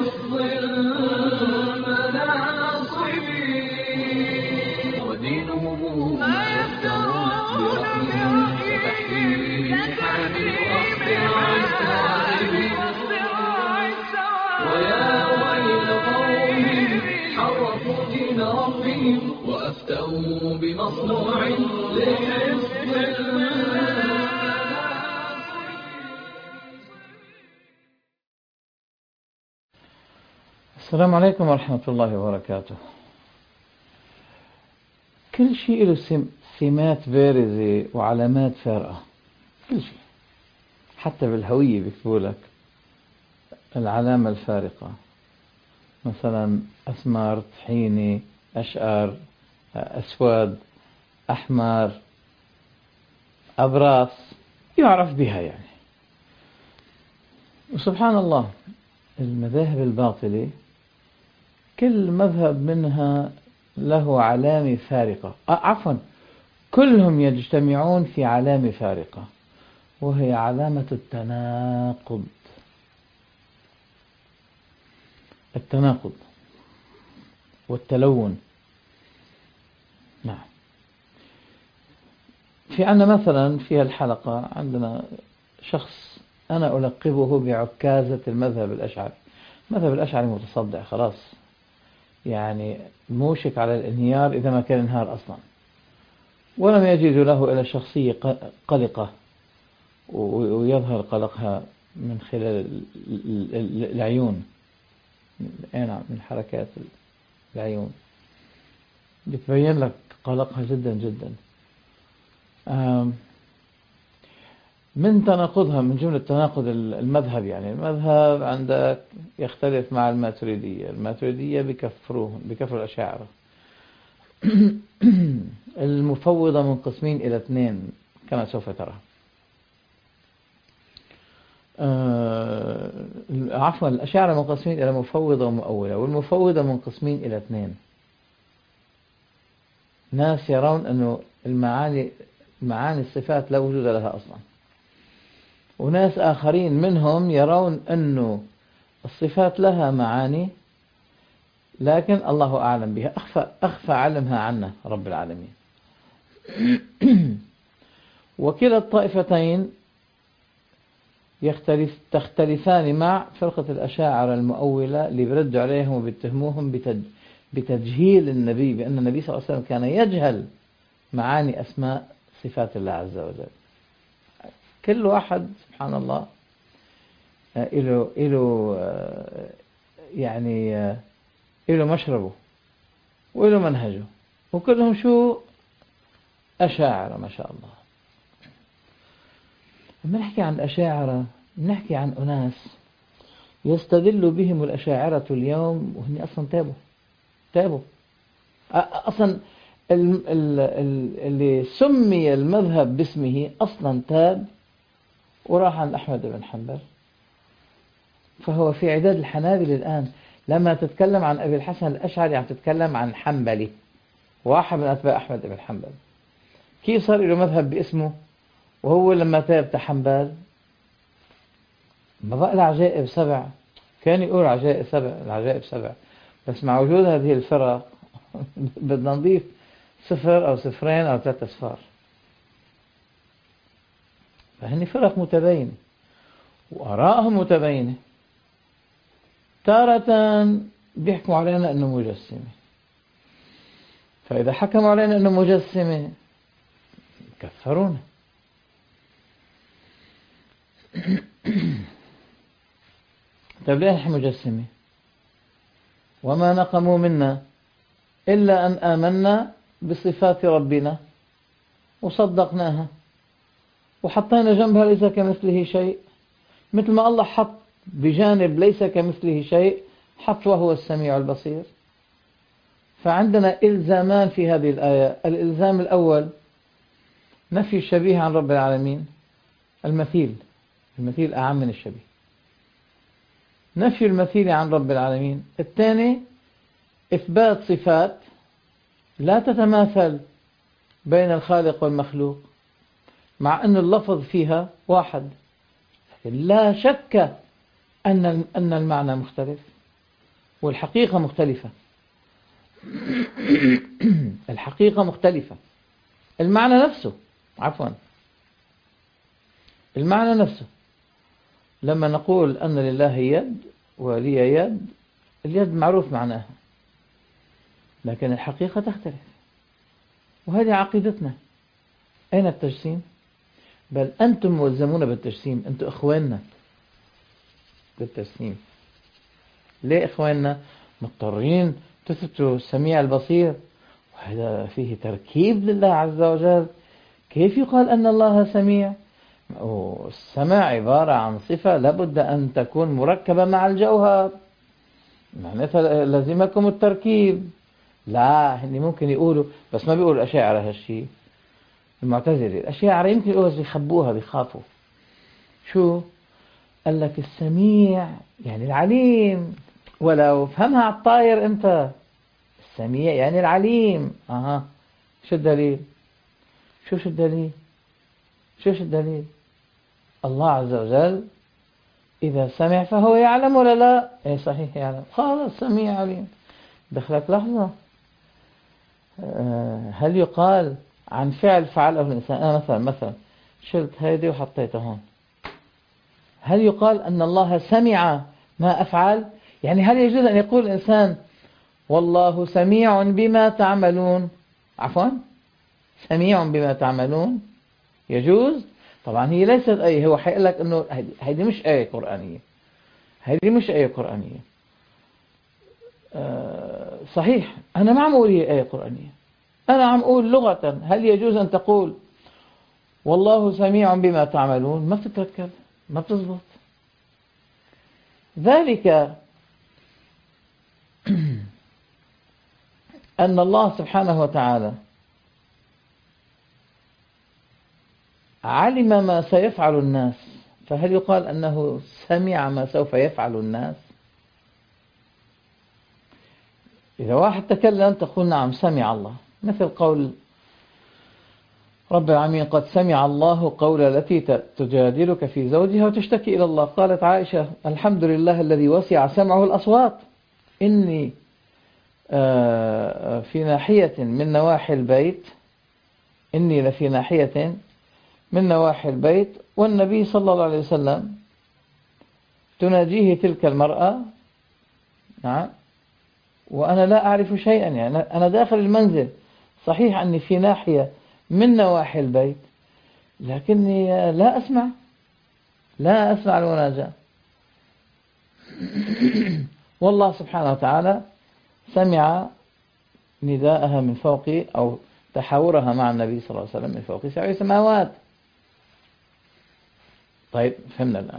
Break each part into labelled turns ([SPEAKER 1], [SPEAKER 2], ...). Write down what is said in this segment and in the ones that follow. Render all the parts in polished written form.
[SPEAKER 1] لحفظ المناصب ودينهم ما يفترون برأي كتحريم العسائب ويا ويل قوم حرفوا دين ربهم وأفتوا بمصنوع لحفظ
[SPEAKER 2] السلام عليكم ورحمة الله وبركاته. كل شيء له سمات بارزة وعلامات فارقة، كل شيء، حتى بالهوية بيكتبوا لك العلامة الفارقة، مثلا أسمر، طحيني، أشقر، أسود، أحمر، أبراس، يعرف بها يعني. وسبحان الله المذاهب الباطلة كل مذهب منها له علامة فارقة، عفوا كلهم يجتمعون في علامة فارقة، وهي علامة التناقض والتلون. نعم. في عندنا مثلا في الحلقة عندنا شخص أنا ألقبه بعكازة المذهب الأشعري. المذهب الأشعري متصدع خلاص، يعني موشك على الانهيار إذا ما كان انهار أصلا، ولم يجد له إلا شخصية قلقة ويظهر قلقها من خلال العيون، من حركات العيون بتبين لك قلقها جدا جدا. من تناقضها، من جملة تناقض المذهب، يعني المذهب عندك يختلف مع الماتريدية بكفروا الأشاعرة. المفوضة منقسمين إلى 2 كما سوف ترى. عفوا الأشاعرة منقسمين إلى مفوضة ومؤولة، والمفوضة منقسمين إلى 2. ناس يرون أنه معاني الصفات لا وجود لها أصلا، وناس آخرين منهم يرون أنه الصفات لها معاني لكن الله أعلم بها، أخفى علمها عنا رب العالمين. وكلا الطائفتين تختلفان مع فرقة الأشاعرة المؤولة اللي بردوا عليهم وبيتهموهم بتجهيل النبي، بأن النبي صلى الله عليه وسلم كان يجهل معاني أسماء صفات الله عز وجل. كل واحد سبحان الله إله مشربه وإله منهجه، وكلهم شو؟ أشاعرة ما شاء الله. لما نحكي عن الأشاعرة نحكي عن أناس يستدل بهم الأشاعرة اليوم وهم أصلا تابوا أصلا. اللي سمي المذهب باسمه أصلا تاب وراح عند أحمد بن حنبل، فهو في عداد الحنابلة الآن. لما تتكلم عن أبي الحسن الأشعري عم تتكلم عن حنبلي، واحد من أتباع أحمد بن حنبل. كيف صار له مذهب باسمه وهو لما تاب تحنبل ما بقى العجائب 7؟ كان يقول العجائب 7، بس مع وجود هذه الفرق بدنا نضيف 0 أو 2 أو 3 أصفار. فهني فرق متباينة وآرائهم متباينة. تارة بيحكموا علينا أنه مجسمة، فإذا حكموا علينا أنه مجسمة كفرونا. طيب ليه نحن مجسمة؟ وما نقموا منا إلا أن آمنا بصفات ربنا وصدقناها وحطينا جنبها ليس كمثله شيء، مثل ما الله حط بجانب ليس كمثله شيء حط وهو السميع البصير. فعندنا إلزامان في هذه الآية. الإلزام الأول نفي الشبيه عن رب العالمين، المثيل أعم من الشبيه، نفي المثيل عن رب العالمين. الثاني إثبات صفات لا تتماثل بين الخالق والمخلوق، مع أن اللفظ فيها واحد، لا شك أن المعنى مختلف. والحقيقة مختلفة. الحقيقة مختلفة. المعنى نفسه، عفوا، المعنى نفسه لما نقول أن لله يد ولي يد، اليد معروف معناها، لكن الحقيقة تختلف. وهذه عقيدتنا. أين التجسيم؟ بل أنتم ملزمون بالتجسيم، أنتم إخواننا بالتجسيم. ليه إخواننا؟ مضطرين تثبتوا السميع البصير، وهذا فيه تركيب لله عز وجل. كيف يقال أن الله سميع؟ السمع عبارة عن صفة لابد أن تكون مركبة مع الجوهر، معناتها لازمكم التركيب. لا، هني ممكن يقولوا، بس ما بيقولوا الأشاعرة هالشيء. المعتزلة الأشاعرة يمكن يقولوا يخبوها، بيخافوا. شو؟ قال لك السميع يعني العليم، ولو فهمها على الطاير أنت. السميع يعني العليم. شو الدليل؟ شو الدليل؟ شو الدليل؟ الله عز وجل إذا سمع فهو يعلم ولا لا؟ إيه صحيح يعلم، خلاص سميع عليم. دخلك لحظة، هل يقال عن فعل فعله الإنسان؟ أنا مثلا شلت هيدي وحطيتها هون، هل يقال أن الله سمع ما أفعل؟ يعني هل يجوز أن يقول الإنسان والله سميع بما تعملون؟ عفوا، سميع بما تعملون يجوز؟ طبعا هي ليست آية. هو حيقول لك أنه هذه مش آية قرآنية، هذه مش آية قرآنية. صحيح، أنا ما عم أقول هي آية قرآنية، أنا عم أقول لغة هل يجوز أن تقول والله سميع بما تعملون؟ ما بتتركب، ما بتزبط. ذلك أن الله سبحانه وتعالى علم ما سيفعل الناس، فهل يقال أنه سمع ما سوف يفعل الناس؟ إذا واحد تكلم تقول نعم سمع الله، مثل قول رب العالمين قد سمع الله قول التي تجادلك في زوجها وتشتكي إلى الله. قالت عائشة الحمد لله الذي وسع سمعه الأصوات، إني في ناحية من نواحي البيت، إني لفي ناحية من نواحي البيت والنبي صلى الله عليه وسلم تناجيه تلك المرأة، نعم، وأنا لا أعرف شيئا. يعني أنا داخل المنزل، صحيح أني في ناحية من نواحي البيت، لكني لا أسمع المناجاة. والله سبحانه وتعالى سمع نداءها من فوق، أو تحاورها مع النبي صلى الله عليه وسلم من فوق 7 سماوات. طيب فهمنا الآن.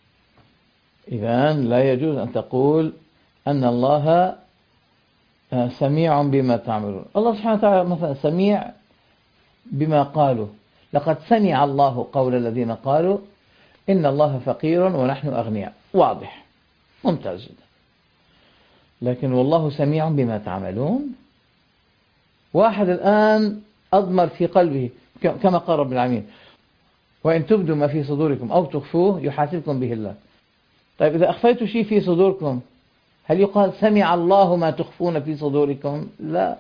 [SPEAKER 2] إذن لا يجوز أن تقول أن الله سميع بما تعملون. الله سبحانه وتعالى مثلا سميع بما قالوا، لقد سمع الله قول الذين قالوا إن الله فقير ونحن أغنياء. واضح، ممتاز جدا. لكن والله سميع بما تعملون، واحد الآن أضمر في قلبه كما قال رب العالمين وإن تبدوا ما في صدوركم أو تخفوه يحاسبكم به الله. طيب إذا أخفيتوا شيء في صدوركم، هل يقال سمع الله ما تخفون في صدوركم؟ لا.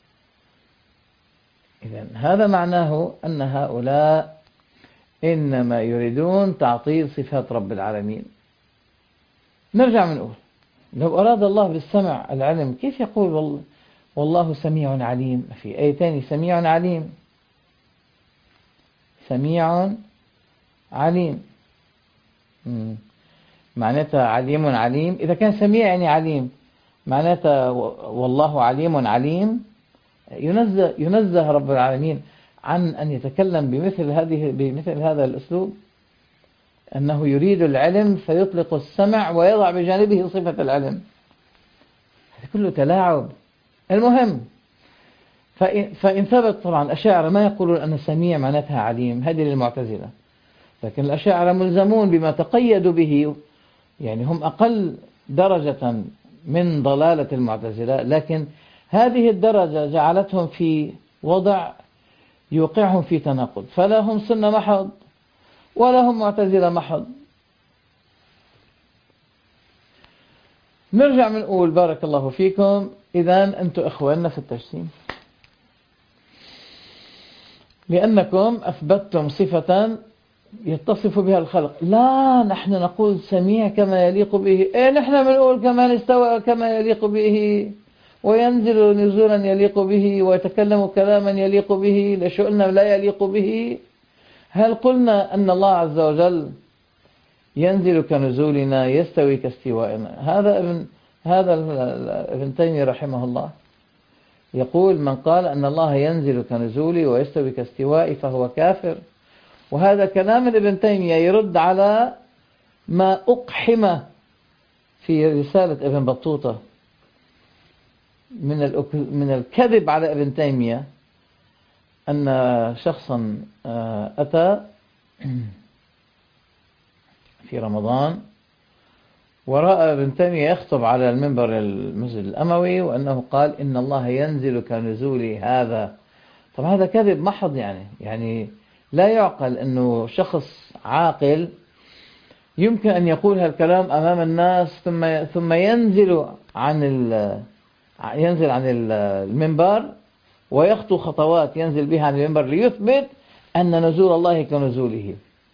[SPEAKER 2] إذن هذا معناه أن هؤلاء إنما يريدون تعطيل صفات رب العالمين. نرجع ونقول لو أراد الله بالسمع العلم، كيف يقول والله سميع عليم؟ في آية ثانية سميع عليم، سميع عليم، معناتها عليم عليم. إذا كان سميع يعني عليم، معناتها والله عليم عليم. ينزه رب العالمين عن أن يتكلم بمثل هذا الأسلوب، أنه يريد العلم فيطلق السمع ويضع بجانبه صفة العلم. هذا كله تلاعب. المهم، فإن ثبت، طبعا الأشاعرة ما يقولون أن السميع معناتها عليم، هذه للمعتزلة، لكن الأشاعرة ملزمون بما تقيدوا به، يعني هم أقل درجة من ضلالة المعتزلة، لكن هذه الدرجة جعلتهم في وضع يوقعهم في تناقض، فلا هم سنة محض ولا هم معتزلة محض. نرجع بنقول بارك الله فيكم، إذا أنتم إخواننا في التجسيم، لأنكم أثبتتم صفة يتصف بها الخلق. لا، نحن نقول سميع كما يليق به. إيه، نحن بنقول كمان استوى كما يليق به، وينزل نزولا يليق به، ويتكلم كلاما يليق به. ليش قلنا لا يليق به؟ هل قلنا أن الله عز وجل ينزل كنزولنا، يستوي كاستوائنا؟ هذا ابن تيمية رحمه الله يقول: من قال أن الله ينزل كنزولي ويستوي كاستوائي فهو كافر. وهذا كلام ابن تيمية يرد على ما أقحم في رسالة ابن بطوطة من الكذب على ابن تيمية، أن شخصا أتى في رمضان ورأى ابن تيمية يخطب على المنبر المسجد الأموي، وأنه قال إن الله ينزل كنزول هذا. طبعا هذا كذب محض، يعني لا يعقل أنه شخص عاقل يمكن أن يقول هالكلام أمام الناس ثم ينزل عن المنبر ويخطو خطوات ينزل بها عن المنبر ليثبت أن نزول الله كنزوله.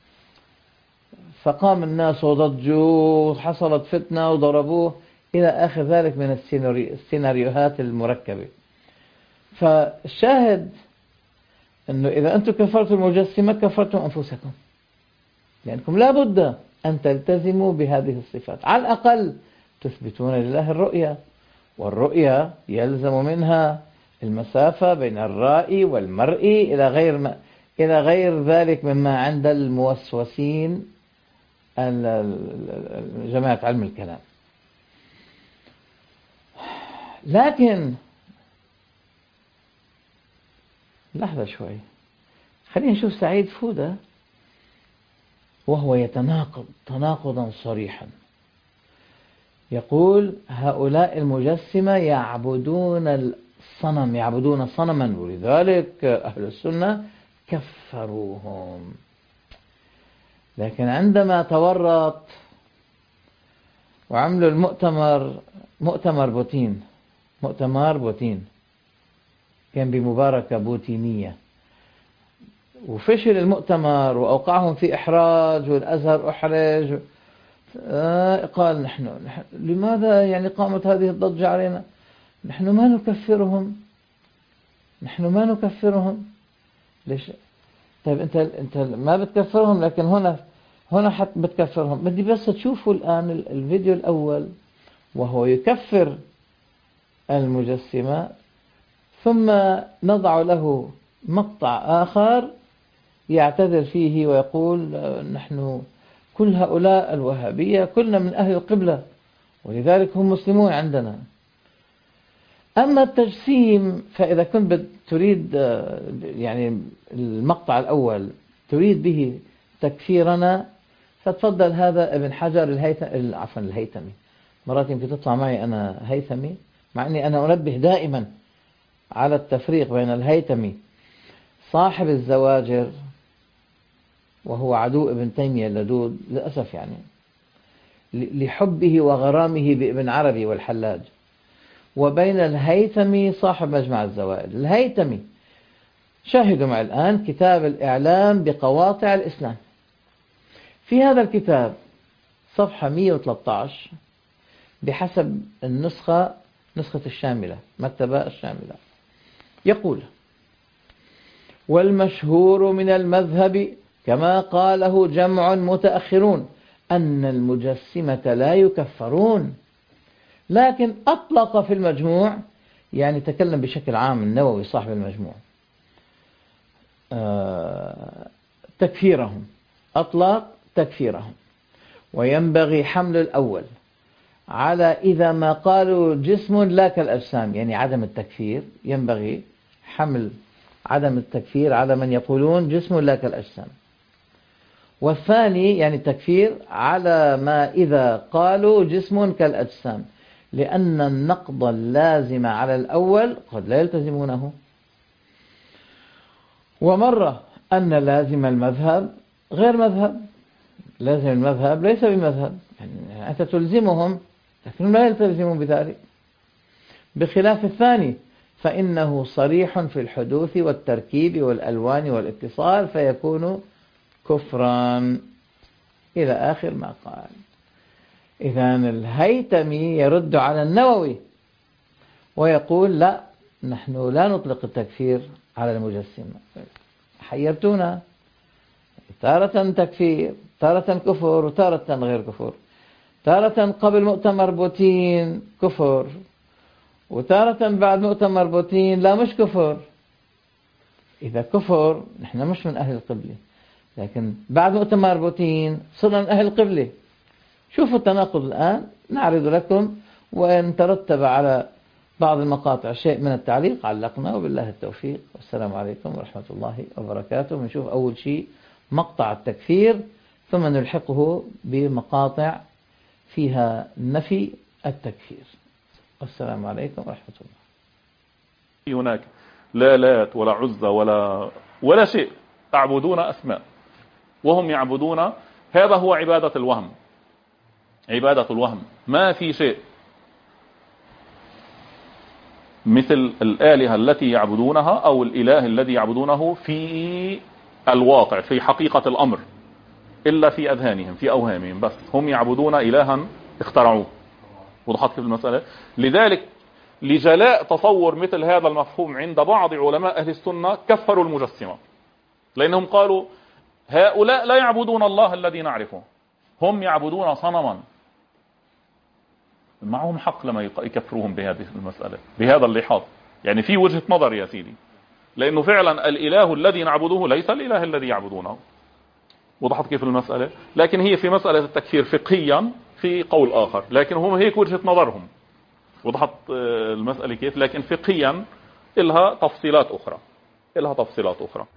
[SPEAKER 2] فقام الناس وضجوا وحصلت فتنة وضربوه إلى آخر ذلك من السيناريوهات المركبة. فالشاهد أنه إذا أنتم كفرتم المجسمة كفرتم أنفسكم، لأنكم لا بد أن تلتزموا بهذه الصفات. على الأقل تثبتون لله الرؤية، والرؤية يلزم منها المسافة بين الرائي والمرئي إلى غير ذلك مما عند الموسوسين جماعة علم الكلام. لكن لحظة شوي، خلينا نشوف سعيد فودة وهو يتناقض تناقضا صريحا. يقول: هؤلاء المجسمة يعبدون الصنم، يعبدون صنما، ولذلك أهل السنة كفروهم. لكن عندما تورط وعملوا مؤتمر بوتين كان بمباركة بوتينية، وفشل المؤتمر وأوقعهم في إحراج، والأزهر أحرج. قال: نحن لماذا يعني قامت هذه الضجة علينا؟ نحن ما نكفرهم. ليش؟ طيب أنت ما بتكفرهم، لكن هنا حتى بتكفرهم. بدي بس تشوفوا الآن الفيديو الأول وهو يكفر المجسمة، ثم نضع له مقطع آخر يعتذر فيه ويقول: نحن كل هؤلاء الوهابية كلنا من أهل القبلة، ولذلك هم مسلمون عندنا. أما التجسيم فإذا كنت تريد يعني المقطع الأول تريد به تكفيرنا، فتفضل هذا ابن حجر الهيثمي. مرات يمكن تطلع معي أنا هيثمي، مع أني أنا أنبه دائما على التفريق بين الهيثمي صاحب الزواجر، وهو عدو ابن تيمية اللدود للأسف، يعني لحبه وغرامه بابن عربي والحلاج، وبين الهيثمي صاحب مجمع الزوائد. الهيثمي شاهدوا معي الآن كتاب الإعلام بقواطع الإسلام. في هذا الكتاب صفحة 113 بحسب نسخة الشاملة، مكتبة الشاملة، يقول: والمشهور من المذهب كما قاله جمع متأخرون أن المجسمة لا يكفرون، لكن أطلق في المجموع، يعني تكلم بشكل عام النووي صاحب المجموع، أطلق تكفيرهم. وينبغي حمل الأول على إذا ما قالوا جسم لا كالأجسام، يعني عدم التكفير، ينبغي حمل عدم التكفير على من يقولون جسم لا كالأجسام. والثاني يعني التكفير على ما إذا قالوا جسم كالأجسام، لأن النقض اللازم على الأول قد لا يلتزمونه. ومرة أن لازم المذهب غير مذهب، لازم المذهب ليس بمذهب، يعني أنت لكنهم لا يلتزمون بذلك، بخلاف الثاني فإنه صريح في الحدوث والتركيب والألوان والاتصال فيكون كفرا إلى آخر ما قال. إذن الهيثمي يرد على النووي ويقول لا، نحن لا نطلق التكفير على المجسمة. حيرتونا، تارة تكفير، تارة كفر، وتارة غير كفر، تارة قبل مؤتمر بوتين كفر، وتارة بعد مؤتمر بوتين لا مش كفر. إذا كفر نحن مش من أهل القبلة، لكن بعد مؤتمر بوتين صرنا من أهل القبلة. شوفوا التناقض الآن، نعرض لكم، وإن ترتب على بعض المقاطع شيء من التعليق علقنا، وبالله التوفيق، والسلام عليكم ورحمة الله وبركاته. نشوف أول شيء مقطع التكفير، ثم نلحقه بمقاطع فيها نفي التكفير. والسلام عليكم ورحمة الله.
[SPEAKER 3] هناك لا لات ولا عزة ولا شيء، تعبدون أسماء وهم يعبدون. هذا هو عبادة الوهم، عبادة الوهم. ما في شيء مثل الآلهة التي يعبدونها أو الإله الذي يعبدونه في الواقع في حقيقة الأمر، إلا في أذهانهم في أوهامهم بس. هم يعبدون إلها اخترعوه. وضحت في المسألة. لذلك لجلاء تصور مثل هذا المفهوم عند بعض علماء أهل السنة كفروا المجسمة، لأنهم قالوا هؤلاء لا يعبدون الله الذي نعرفه، هم يعبدون صنما. معهم حق لما يكفروهم بهذه المسألة بهذا اللحاظ، يعني في وجهة نظر يا سيدي، لأنه فعلا الإله الذي نعبده ليس الإله الذي يعبدونه. وضحت كيف المسألة؟ لكن هي في مسألة التكفير فقهيا في قول آخر، لكن هم هيك وجهة نظرهم. وضحت المسألة كيف؟ لكن فقهيا إلها تفصيلات أخرى، إلها تفصيلات أخرى.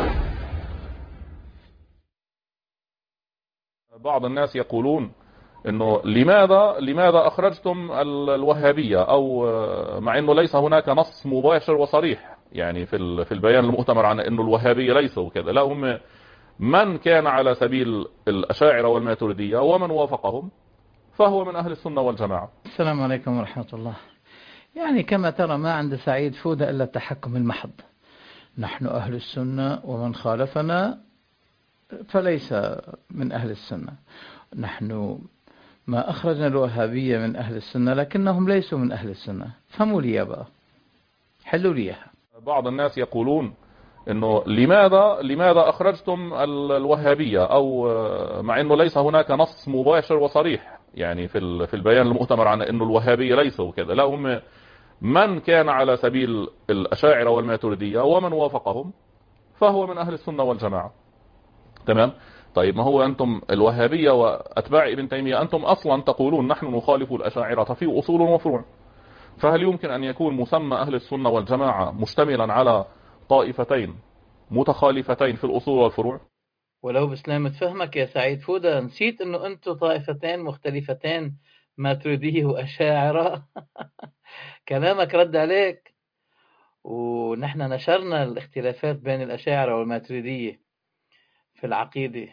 [SPEAKER 3] بعض الناس يقولون انه لماذا اخرجتم الوهابية، او مع انه ليس هناك نص مباشر وصريح يعني في البيان المؤتمر عن انه الوهابية ليسوا وكذا. لا، هم من كان على سبيل الاشاعرة والماتريدية ومن وافقهم فهو من اهل السنة والجماعة.
[SPEAKER 2] السلام عليكم ورحمة الله. يعني كما ترى ما عند سعيد فودة إلا التحكم المحض. نحن أهل السنة ومن خالفنا فليس من أهل السنة. نحن ما أخرجنا الوهابية من أهل السنة لكنهم ليسوا من أهل السنة. فهموا لي بقى، حلوا لي إياها.
[SPEAKER 3] بعض الناس يقولون انه لماذا اخرجتم الوهابية، او مع انه ليس هناك نص مباشر وصريح يعني في البيان المؤتمر عن انه الوهابية ليسوا وكذا. لا، هم من كان على سبيل الاشاعرة والماتريدية ومن وافقهم فهو من اهل السنة والجماعة. تمام. طيب ما هو أنتم الوهابية وأتباع ابن تيمية أنتم أصلا تقولون نحن نخالف الأشاعرة في أصول وفروع، فهل يمكن أن يكون مسمى أهل السنة والجماعة مشتملا على طائفتين متخالفتين في الأصول والفروع؟
[SPEAKER 2] ولو بسلامة فهمك يا سعيد فودة نسيت أنه أنتم طائفتين مختلفتين، ماتريدية وأشاعرة. كلامك رد عليك. ونحن نشرنا الاختلافات بين الأشاعرة والماتريدية في العقيدة،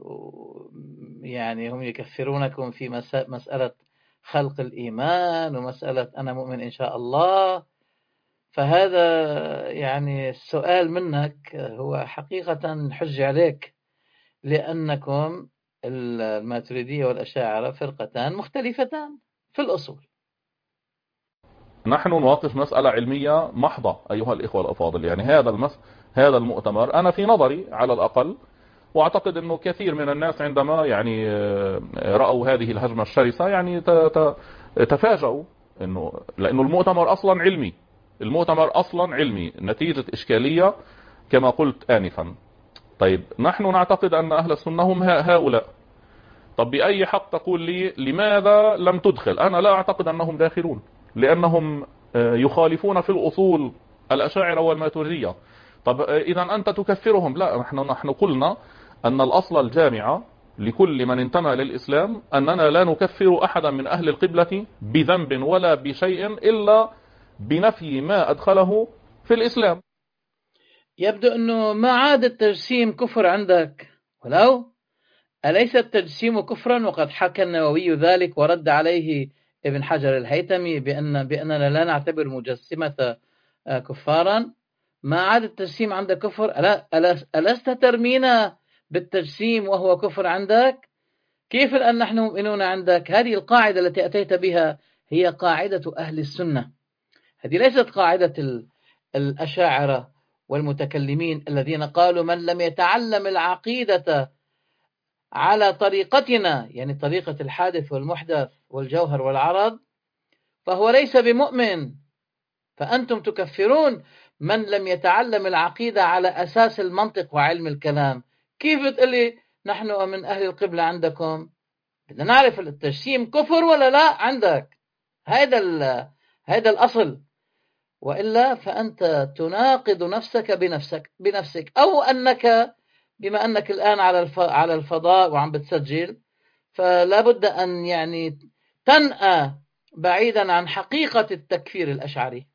[SPEAKER 2] يعني هم يكفرونكم في مسألة خلق الإيمان ومسألة أنا مؤمن إن شاء الله. فهذا يعني السؤال منك هو حقيقة حج عليك، لأنكم الماتريدية والأشاعرة فرقتان مختلفتان في الأصول.
[SPEAKER 3] نحن نواقش مسألة علمية محضة أيها الإخوة الأفاضل. يعني هذا المؤتمر أنا في نظري على الأقل، واعتقد انه كثير من الناس عندما يعني رأوا هذه الهجمة الشرسة يعني تفاجؤوا لانه المؤتمر اصلا علمي، المؤتمر اصلا علمي نتيجة اشكالية كما قلت آنفا. طيب نحن نعتقد ان اهل السنة هم هؤلاء. طب بأي حق تقول لي لماذا لم تدخل؟ انا لا اعتقد انهم داخلون، لانهم يخالفون في الاصول الاشاعرة والماتريدية. طب اذا انت تكفرهم؟ لا، نحن قلنا أن الأصل الجامع لكل من انتمى للإسلام أننا لا نكفر أحدا من أهل القبلة بذنب ولا بشيء إلا بنفي ما أدخله في الإسلام.
[SPEAKER 2] يبدو أنه ما عاد التجسيم كفر عندك، ولو أليس التجسيم كفرا؟ وقد حكى النووي ذلك ورد عليه ابن حجر الهيثمي بأننا لا نعتبر المجسمة كفارا، ما عاد التجسيم عندك كفر؟ ألست ترمينا بالتجسيم وهو كفر عندك؟ كيف الآن نحن مؤمنون عندك؟ هذه القاعدة التي أتيت بها هي قاعدة أهل السنة، هذه ليست قاعدة الأشاعرة والمتكلمين الذين قالوا من لم يتعلم العقيدة على طريقتنا، يعني طريقة الحادث والمحدث والجوهر والعرض، فهو ليس بمؤمن. فأنتم تكفرون من لم يتعلم العقيدة على أساس المنطق وعلم الكلام. كيف بتقولي نحن من أهل القبلة عندكم؟ بدنا نعرف التجسيم كفر ولا لا عندك، هذا الأصل، وإلا فأنت تناقض نفسك بنفسك، أو أنك بما أنك الآن على الفضاء وعم بتسجل، فلا بد أن يعني تنأى بعيدا عن حقيقة التكفير الأشعري.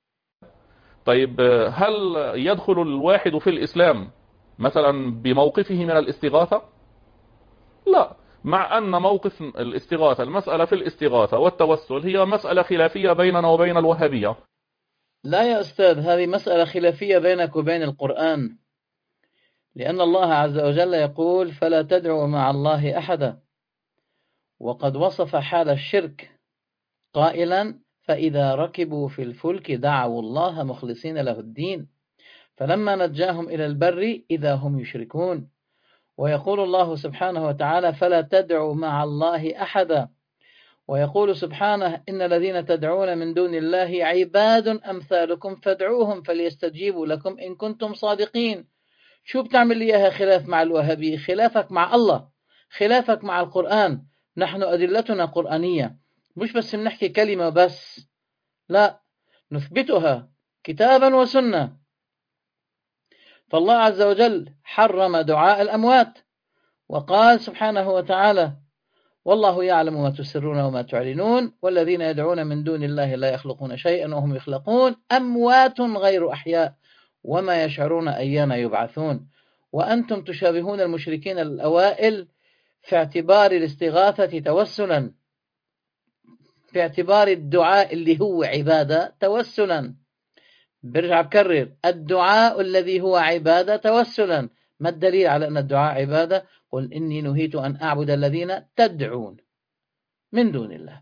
[SPEAKER 3] طيب هل يدخل الواحد في الإسلام مثلا بموقفه من الاستغاثة؟ لا، مع أن موقف الاستغاثة، المسألة في الاستغاثة والتوسل هي مسألة خلافية بيننا وبين الوهابية.
[SPEAKER 2] لا يا أستاذ، هذه مسألة خلافية بينك وبين القرآن، لأن الله عز وجل يقول فلا تدعوا مع الله أحدا، وقد وصف حال الشرك قائلا فإذا ركبوا في الفلك دعوا الله مخلصين له الدين فلما نجاهم إلى البر إذا هم يشركون. ويقول الله سبحانه وتعالى فلا تدعوا مع الله أحدا، ويقول سبحانه إن الذين تدعون من دون الله عباد أمثالكم فادعوهم فليستجيبوا لكم إن كنتم صادقين. شو بتعمل لي إياها خلاف مع الوهابي؟ خلافك مع الله، خلافك مع القرآن. نحن أدلتنا قرآنية، مش بس بنحكي كلمة بس، لا، نثبتها كتابا وسنة. فالله عز وجل حرم دعاء الأموات، وقال سبحانه وتعالى والله يعلم ما تسرون وما تعلنون والذين يدعون من دون الله لا يخلقون شيئا وهم يخلقون أموات غير أحياء وما يشعرون أيان يبعثون. وأنتم تشابهون المشركين الأوائل في اعتبار الاستغاثة توسلا، في اعتبار الدعاء اللي هو عبادة توسلا. برجع بكرر الدعاء الذي هو عبادة توسلا. ما الدليل على أن الدعاء عبادة؟ قل إني نهيت أن أعبد الذين تدعون من دون الله.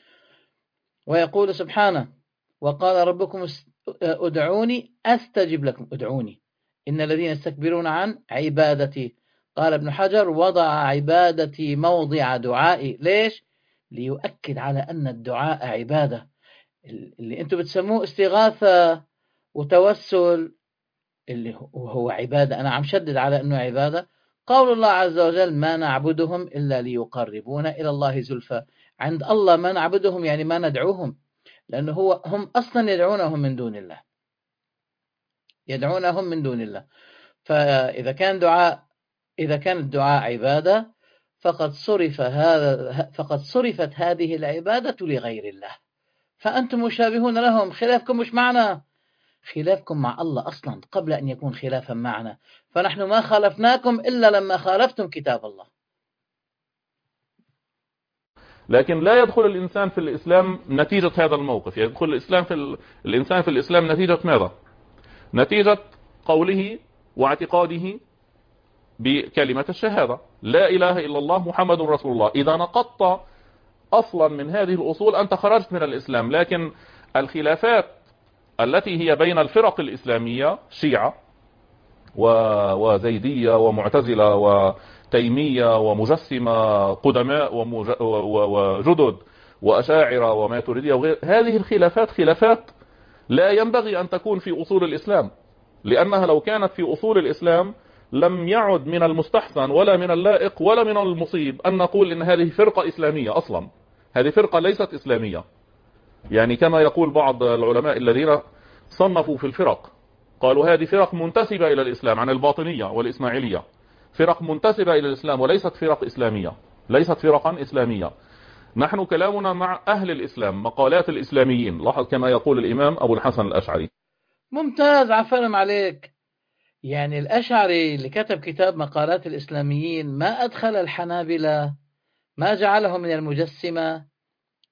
[SPEAKER 2] ويقول سبحانه وقال ربكم ادعوني أستجب لكم، ادعوني إن الذين يستكبرون عن عبادتي. قال ابن حجر وضع عبادتي موضع دعائي. ليش؟ ليؤكد على أن الدعاء عبادة. اللي أنتم بتسموه استغاثة وتوسل اللي هو عبادة، أنا عم شدد على أنه عبادة. قول الله عز وجل ما نعبدهم إلا ليقربونا إلى الله زلفى. عند الله ما نعبدهم يعني ما ندعوهم، لأنه هم أصلا يدعونهم من دون الله، يدعونهم من دون الله. فإذا كان الدعاء عبادة فقد صرفت هذه العبادة لغير الله، فأنتم مشابهون لهم. خلافكم مش معنا، خلافكم مع الله أصلا قبل أن يكون خلافا معنا، فنحن ما خالفناكم إلا لما خالفتم كتاب الله.
[SPEAKER 3] لكن لا يدخل الإنسان في الإسلام نتيجة هذا الموقف. يدخل الإنسان في الإسلام نتيجة ماذا؟ نتيجة قوله واعتقاده بكلمة الشهادة لا إله إلا الله محمد رسول الله. إذا نقضت أصلا من هذه الأصول أنت خرجت من الإسلام. لكن الخلافات التي هي بين الفرق الإسلامية شيعة وزيدية ومعتزلة وتيمية ومجسمة قدماء وجدد وأشاعرة وماتريدية وغير هذه الخلافات، خلافات لا ينبغي أن تكون في أصول الإسلام، لأنها لو كانت في أصول الإسلام لم يعد من المستحسن ولا من اللائق ولا من المصيب أن نقول إن هذه فرقة إسلامية. أصلا هذه فرقة ليست إسلامية، يعني كما يقول بعض العلماء الذين صنفوا في الفرق قالوا هذه فرق منتسبة إلى الإسلام، عن الباطنية والإسماعيلية، فرق منتسبة إلى الإسلام وليست فرق إسلامية، ليست فرقا إسلامية. نحن كلامنا مع أهل الإسلام، مقالات الإسلاميين. لاحظ كما يقول الإمام أبو الحسن الأشعري.
[SPEAKER 2] ممتاز، عفرم عليك. يعني الأشعري اللي كتب كتاب مقالات الإسلاميين ما أدخل الحنابلة، ما جعلهم من المجسمة،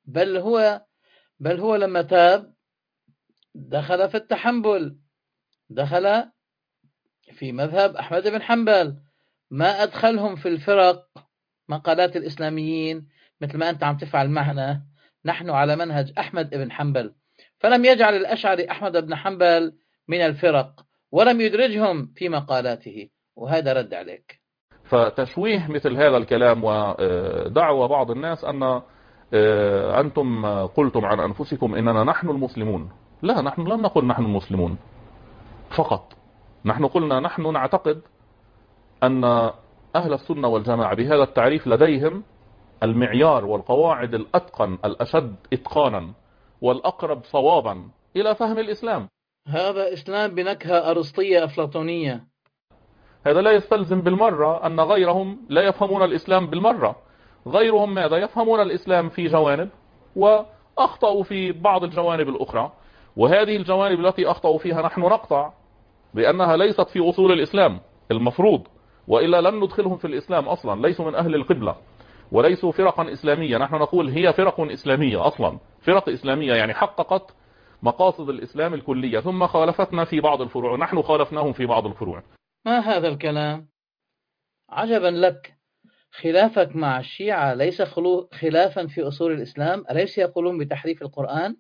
[SPEAKER 2] بل هو لما تاب دخل في التحنبل، دخل في مذهب أحمد بن حنبل، ما أدخلهم في الفرق مقالات الإسلاميين مثل ما أنت عم تفعل معنا. نحن على منهج أحمد بن حنبل، فلم يجعل الأشعري أحمد بن حنبل من الفرق ولم يدرجهم في مقالاته، وهذا رد عليك.
[SPEAKER 3] فتشويه مثل هذا الكلام ودعوة بعض الناس أن أنتم قلتم عن أنفسكم إننا نحن المسلمون. لا، نحن لم نقل نحن المسلمون فقط، نحن قلنا نحن نعتقد أن أهل السنة والجماعة بهذا التعريف لديهم المعيار والقواعد الأتقن الأشد إتقانا والأقرب صوابا إلى فهم الإسلام.
[SPEAKER 2] هذا إسلام بنكهة أرسطية أفلاطونية.
[SPEAKER 3] هذا لا يستلزم بالمرة أن غيرهم لا يفهمون الإسلام بالمرة. غيرهم ماذا؟ يفهمون الإسلام في جوانب وأخطأوا في بعض الجوانب الأخرى، وهذه الجوانب التي أخطأوا فيها نحن نقطع بأنها ليست في أصول الإسلام المفروض، وإلا لن ندخلهم في الإسلام أصلا. ليسوا من أهل القبلة وليسوا فرقا إسلامية. نحن نقول هي فرق إسلامية أصلا، فرق إسلامية يعني حققت مقاصد الإسلام الكلية ثم خالفتنا في بعض الفروع، نحن خالفناهم في بعض الفروع.
[SPEAKER 2] ما هذا الكلام؟ عجبا لك، خلافك مع الشيعة ليس خلافا في أصول الإسلام؟ أليس يقولون بتحريف القرآن؟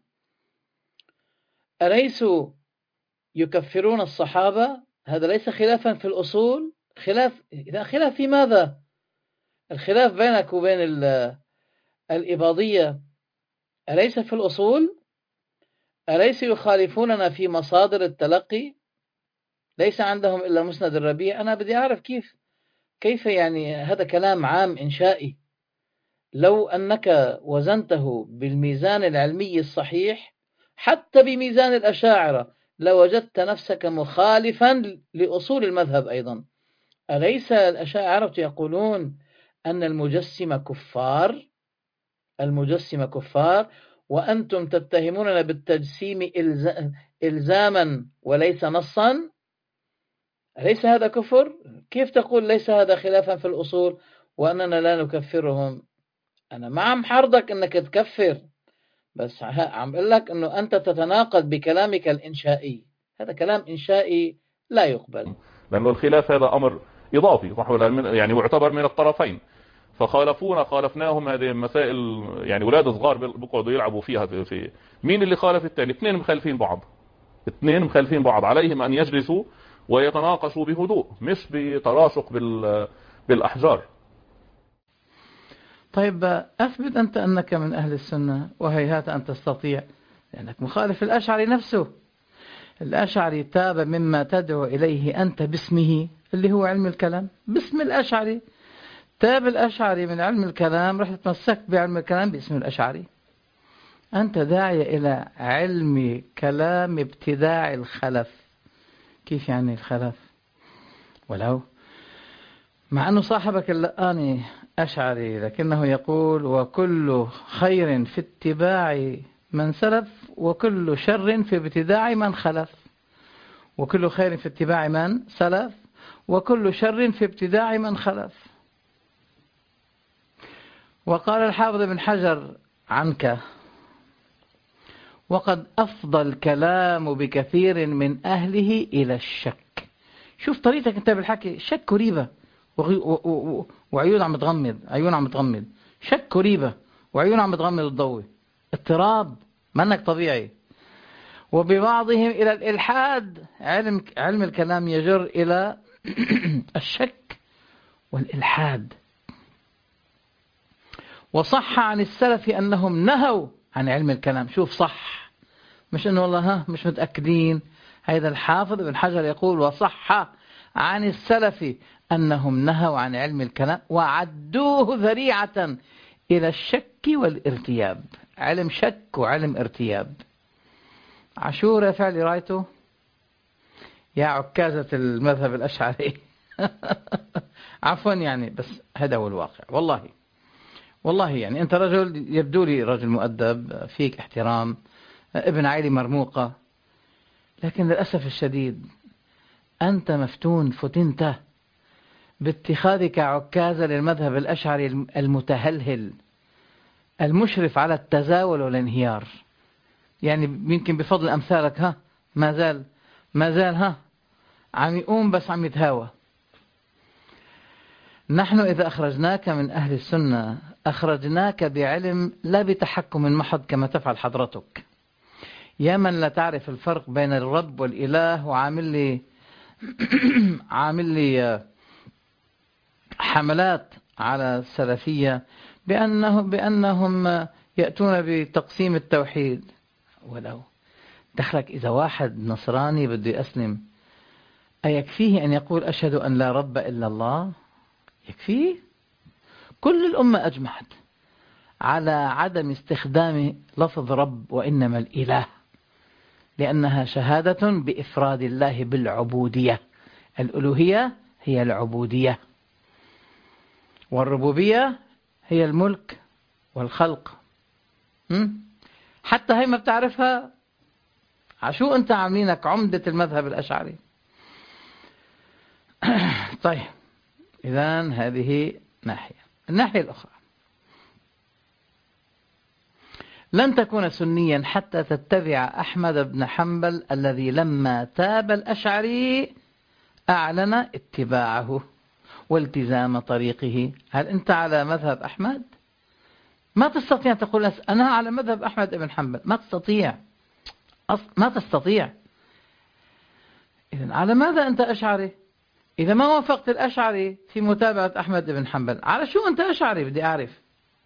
[SPEAKER 2] أليسوا يكفرون الصحابة؟ هذا ليس خلافا في الأصول؟ إذا خلاف في ماذا؟ الخلاف بينك وبين الإباضية أليس في الأصول؟ أليس يخالفوننا في مصادر التلقي؟ ليس عندهم إلا مسند الربيع. أنا بدي أعرف كيف يعني هذا كلام عام إنشائي. لو أنك وزنته بالميزان العلمي الصحيح حتى بميزان الأشاعرة لوجدت نفسك مخالفا لأصول المذهب أيضا. أليس الأشاعرة يقولون أن المجسمة كفار؟ المجسمة كفار، وأنتم تتهموننا بالتجسيم إلزاما وليس نصا. أليس هذا كفر؟ كيف تقول ليس هذا خلافا في الأصول وأننا لا نكفرهم؟ أنا ما عم حرضك أنك تكفر، بس عم أقول لك أنه أنت تتناقض بكلامك الإنشائي. هذا كلام إنشائي لا يقبل،
[SPEAKER 3] لأنه الخلاف هذا أمر إضافي يعني يعتبر من الطرفين. فخالفونا خالفناهم، هذه مسائل يعني ولاد صغار بيقعدوا يلعبوا فيها. في مين اللي خالف الثاني؟ اثنين مخالفين بعض، اثنين مخالفين بعض، عليهم أن يجلسوا ويتناقشوا بهدوء مش بتراشق بالأحجار.
[SPEAKER 2] طيب أثبت أنت أنك من أهل السنة، وهيهات أن تستطيع لأنك مخالف الأشعري نفسه. الأشعري تاب مما تدعو إليه أنت باسمه اللي هو علم الكلام، باسم الأشعري تاب الأشعري من علم الكلام، رح تتمسك بعلم الكلام باسم الأشعري. أنت داعي إلى علم كلام ابتداع الخلف. كيف يعني الخلف؟ ولو مع أنه صاحبك اللقاني أشعري، لكنه يقول وكل خير في اتباع من سلف وكل شر في ابتداع من خلف. وكل خير في اتباع من سلف وكل شر في ابتداع من خلف. وقال الحافظ بن حجر عنك وقد أفضى الكلام بكثير من أهله إلى الشك. شوف طريقتك أنت بالحكي، شك وريبة وعيون عم تغمض، عيون عم تغمض، شك وريبة وعيون عم تغمض الضوء، اضطراب منك طبيعي. وببعضهم إلى الإلحاد. علم الكلام يجر إلى الشك والإلحاد. وصح عن السلف أنهم نهوا عن علم الكلام. شوف صح، مش أنه والله مش متأكدين. هذا الحافظ ابن حجر يقول وصح عن السلف أنهم نهوا عن علم الكلام وعدوه ذريعة إلى الشك والارتياب. علم شك وعلم ارتياب. عاشور فعلي رايته يا عكازة المذهب الأشعري. عفوا يعني، بس هذا هو الواقع. والله يعني أنت رجل يبدو لي رجل مؤدب، فيك احترام، ابن عائلة مرموقة، لكن للأسف الشديد أنت مفتون، فتنت باتخاذك عكازة للمذهب الأشعري المتهلهل المشرف على التزاول والانهيار. يعني يمكن بفضل أمثالك ما زال عم يقوم بس عم يتهاوى. نحن إذا أخرجناك من أهل السنة أخرجناك بعلم لا بتحكم محض كما تفعل حضرتك. يا من لا تعرف الفرق بين الرب والإله وعامل لي حملات على السلفية بأنهم يأتون بتقسيم التوحيد. ولو دخلك إذا واحد نصراني بده يسلم أيكفيه أن يقول أشهد أن لا رب إلا الله؟ يكفيه؟ كل الأمة أجمعت على عدم استخدام لفظ رب وإنما الإله، لأنها شهادة بإفراد الله بالعبودية. الألوهية هي العبودية، والربوبية هي الملك والخلق. حتى هي ما بتعرفها. عشو أنت عاملينك عمدة المذهب الأشعري؟ طيب، إذن هذه ناحية. الناحية الأخرى، لن تكون سنيا حتى تتبع أحمد بن حنبل الذي لما تاب الأشعري أعلن اتباعه والتزام طريقه. هل أنت على مذهب أحمد؟ ما تستطيع تقول أنا على مذهب أحمد بن حنبل. ما تستطيع. إذن على ماذا أنت أشعري؟ إذا ما وافقت الأشعري في متابعة أحمد بن حنبل، على شو أنت أشعري؟ بدي أعرف.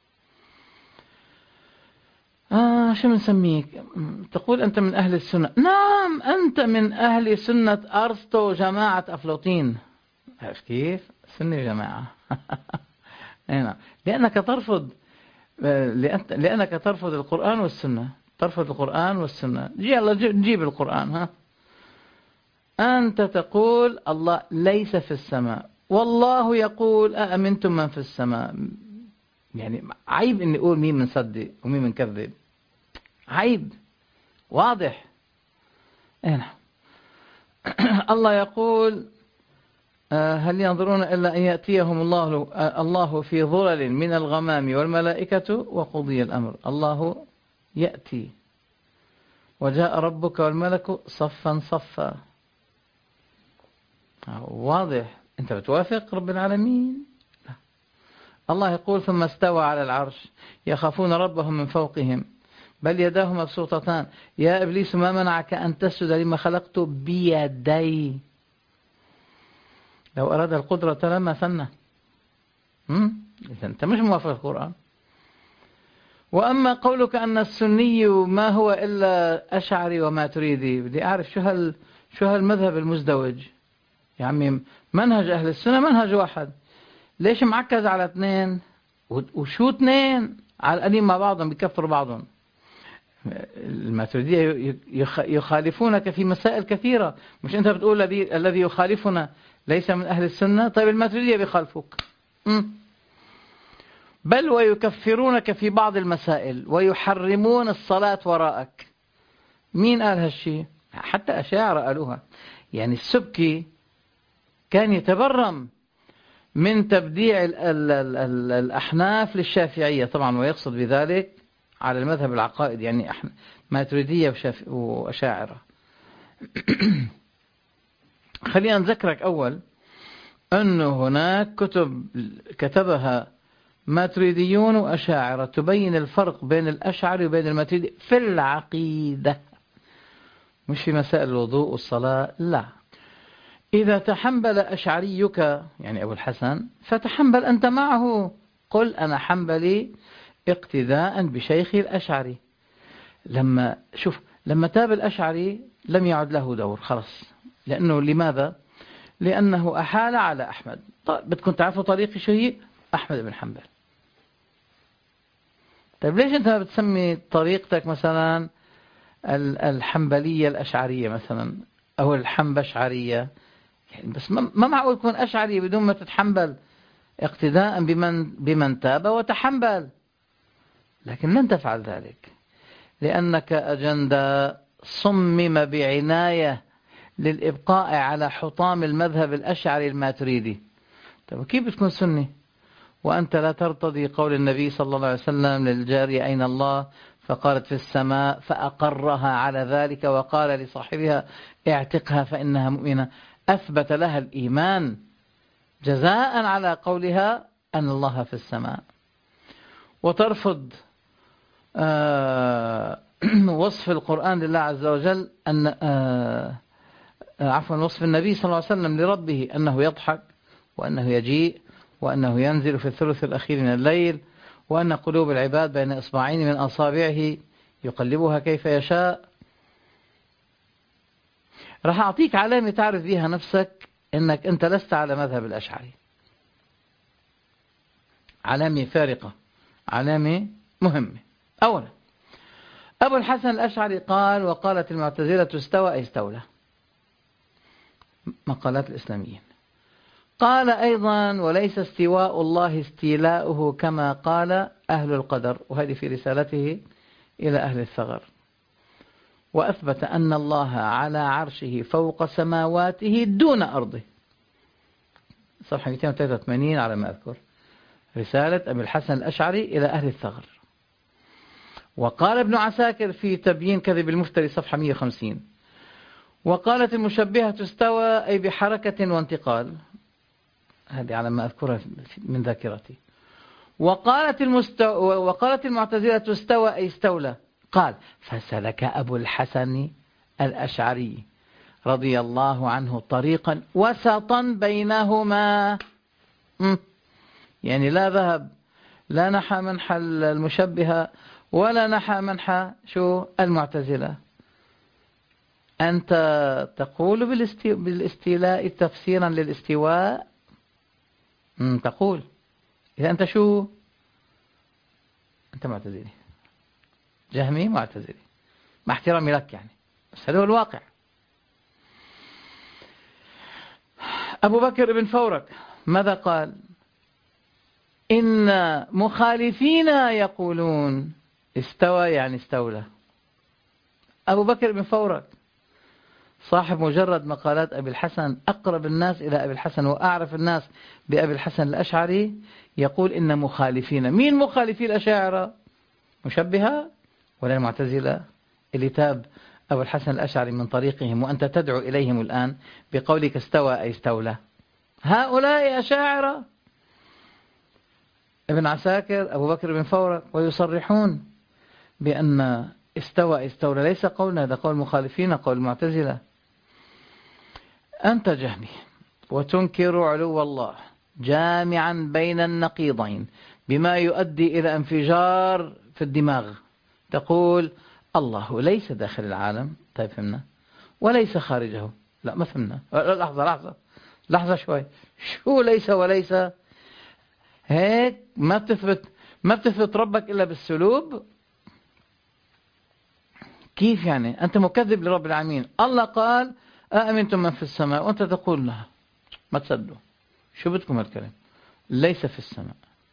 [SPEAKER 2] شو بنسميك؟ تقول أنت من أهل السنة. نعم، أنت من أهل سنة أرسطو جماعة أفلاطين. عرفت كيف؟ سنة جماعة. لأنك ترفض القرآن والسنة. ترفض القرآن والسنة. يلا نجيب القرآن. أنت تقول الله ليس في السماء، والله يقول أأمنتم من في السماء. يعني عيب إني أقول مين منصدق ومين منكذب. عيب واضح. الله يقول هل ينظرون إلا أن يأتيهم الله في ظلل من الغمام والملائكة وقضي الأمر. الله يأتي وجاء ربك والملك صفا صفا. واضح. أنت بتوافق رب العالمين؟ لا. الله يقول ثم استوى على العرش يخافون ربهم من فوقهم بل يداه مبسوطتان يا إبليس ما منعك أن تسجد لما خلقت بيدي. لو أراد القدرة لما فنى. إذا أنت مش موافق القرآن. وأما قولك أن السني ما هو إلا أشعري وما تريدي، بدي أعرف شو هالمذهب المزدوج يا عمي. منهج أهل السنة منهج واحد، ليش معكز على اثنين؟ وشو اثنين؟ على القديم مع بعضهم بيكفروا بعضهم. الماتريدية يخالفونك في مسائل كثيرة. مش أنت بتقول الذي يخالفنا ليس من أهل السنة؟ طيب الماتريدية بيخالفوك. بل ويكفرونك في بعض المسائل ويحرمون الصلاة وراءك. مين قال هالشيء؟ حتى أشاعرة قالوها. يعني السبكي كان يتبرم من تبديع الأحناف للشافعية طبعا، ويقصد بذلك على المذهب العقائد، يعني ماتريدية وأشاعرة. خلينا نذكرك أول أنه هناك كتب كتبها ماتريديون وأشاعرة تبين الفرق بين الأشعري وبين الماتريدي في العقيدة، مش في مسائل الوضوء والصلاة. لا، إذا تحنبل أشعريك يعني أبو الحسن فتحنبل أنت معه. قل أنا حنبلي اقتداء بشيخي الأشعري. لما تاب الأشعري لم يعد له دور خلاص. لأنه لماذا؟ لأنه أحال على أحمد. طيب بدكم تعرفوا طريقي شو هي؟ أحمد بن حنبل. طيب ليش أنت ما بتسمي طريقتك مثلا الحنبلية الأشعرية مثلا أو الحنبشعرية؟ يعني بس ما معقول يكون أشعري بدون ما تتحنبل، اقتداء بمن تاب وتحنبل. لكن لن تفعل ذلك لأنك أجندة صمم بعناية للإبقاء على حطام المذهب الأشعري الماتريدي. طيب كيف بتكون سني وأنت لا ترتضي قول النبي صلى الله عليه وسلم للجارية أين الله؟ فقالت في السماء، فأقرها على ذلك وقال لصاحبها اعتقها فإنها مؤمنة. أثبت لها الإيمان جزاء على قولها أن الله في السماء. وترفض وصف القرآن لله عز وجل أن وصف النبي صلى الله عليه وسلم لربه أنه يضحك، وأنه يجيء، وأنه ينزل في الثلث الأخير من الليل، وأن قلوب العباد بين إصبعين من أصابعه يقلبها كيف يشاء. راح أعطيك علامة تعرف بها نفسك أنك أنت لست على مذهب الأشعري. علامة فارقة، علامة مهمة. أولا، أبو الحسن الأشعري قال وقالت المعتزلة استوى أي استولى، مقالات الإسلاميين. قال أيضا وليس استواء الله استيلاؤه كما قال أهل القدر، وهذه في رسالته إلى أهل الثغر. وأثبت أن الله على عرشه فوق سماواته دون أرضه، صفحة 283 على ما أذكر، رسالة أبي الحسن الأشعري إلى أهل الثغر. وقال ابن عساكر في تبيين كذب المفتري صفحة 150: وقالت المشبهة استوى أي بحركة وانتقال، هذه على ما أذكرها من ذاكرتي. وقالت المعتزلة استوى أي استولى. قال فسلك أبو الحسن الأشعري رضي الله عنه طريقا وسطا بينهما، يعني لا ذهب، لا نحى منحى المشبهة ولا نحى منحى المعتزلة. أنت تقول بالاستيلاء تفسيرا للاستواء، تقول إذا أنت أنت معتزلي، جهمي معتزلي، مع احترامي لك يعني، بس هذا هو الواقع. أبو بكر بن فورك ماذا قال؟ إن مخالفينا يقولون استوى يعني استولى. أبو بكر بن فورك صاحب مجرد مقالات أبي الحسن، أقرب الناس إلى أبي الحسن وأعرف الناس بأبي الحسن الأشعري، يقول إن مخالفين. مين مخالفي الأشاعرة؟ مشبهة ولا المعتزلة اللي تاب أبو الحسن الأشعري من طريقهم وأنت تدعو إليهم الآن بقولك استوى أي استولى؟ هؤلاء أشاعرة. ابن عساكر، أبو بكر بن فورك، ويصرحون بأن استوى استولى ليس قولنا، هذا قول مخالفين، قول المعتزلة. أنت جهمي وتنكر علو الله جامعا بين النقيضين بما يؤدي إلى انفجار في الدماغ. تقول الله ليس داخل العالم، طيب فهمنا، وليس خارجه، لا ما فهمنا، لحظة شوي، شو ليس وليس؟ هيك ما بتثبت ربك إلا بالسلوب؟ كيف يعني؟ أنت مكذب لرب العالمين. الله قال أأمنتم من في السماء، وأنت تقول لها ما تصدقوا، شو بدكم هالكلام؟ ليس في السماء.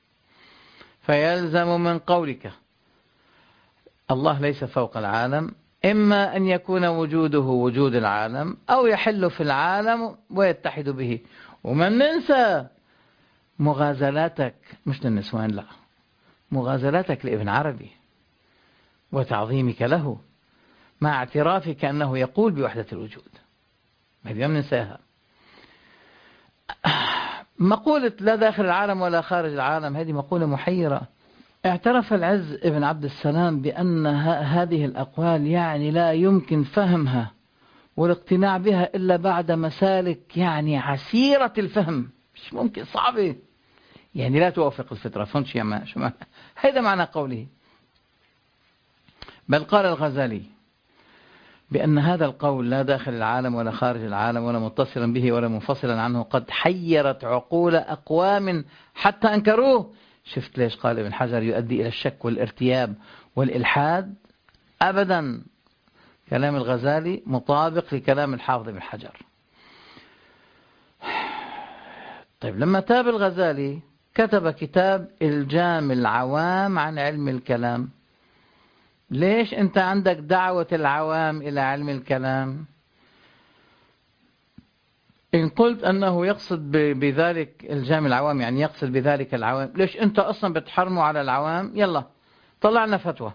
[SPEAKER 2] فيلزم من قولك الله ليس فوق العالم إما أن يكون وجوده وجود العالم، أو يحل في العالم ويتحد به. وما ننسى مغازلاتك، مش للنسوان، لا، مغازلاتك لابن عربي وتعظيمك له مع اعترافك أنه يقول بوحدة الوجود، هذه ما ننساها. مقولة لا داخل العالم ولا خارج العالم هذه مقولة محيرة. اعترف العز ابن عبد السلام بأن هذه الأقوال يعني لا يمكن فهمها والاقتناع بها إلا بعد مسالك يعني عسيرة الفهم، مش ممكن، صعبة، يعني لا توافق الفطرة. فهمت شو هذا معنى قوله. بل قال الغزالي بأن هذا القول لا داخل العالم ولا خارج العالم ولا متصلا به ولا منفصلا عنه قد حيرت عقول أقوام حتى أنكروه. شفت ليش قال ابن حجر يؤدي إلى الشك والارتياب والإلحاد؟ أبدا، كلام الغزالي مطابق لكلام الحافظ ابن حجر. طيب لما تاب الغزالي كتب كتاب إلجام العوام عن علم الكلام. ليش أنت عندك دعوة العوام إلى علم الكلام؟ إن قلت أنه يقصد بذلك الجامع العوام، يعني يقصد بذلك العوام، ليش أنت أصلا بتحرموا على العوام؟ يلا طلعنا فتوى.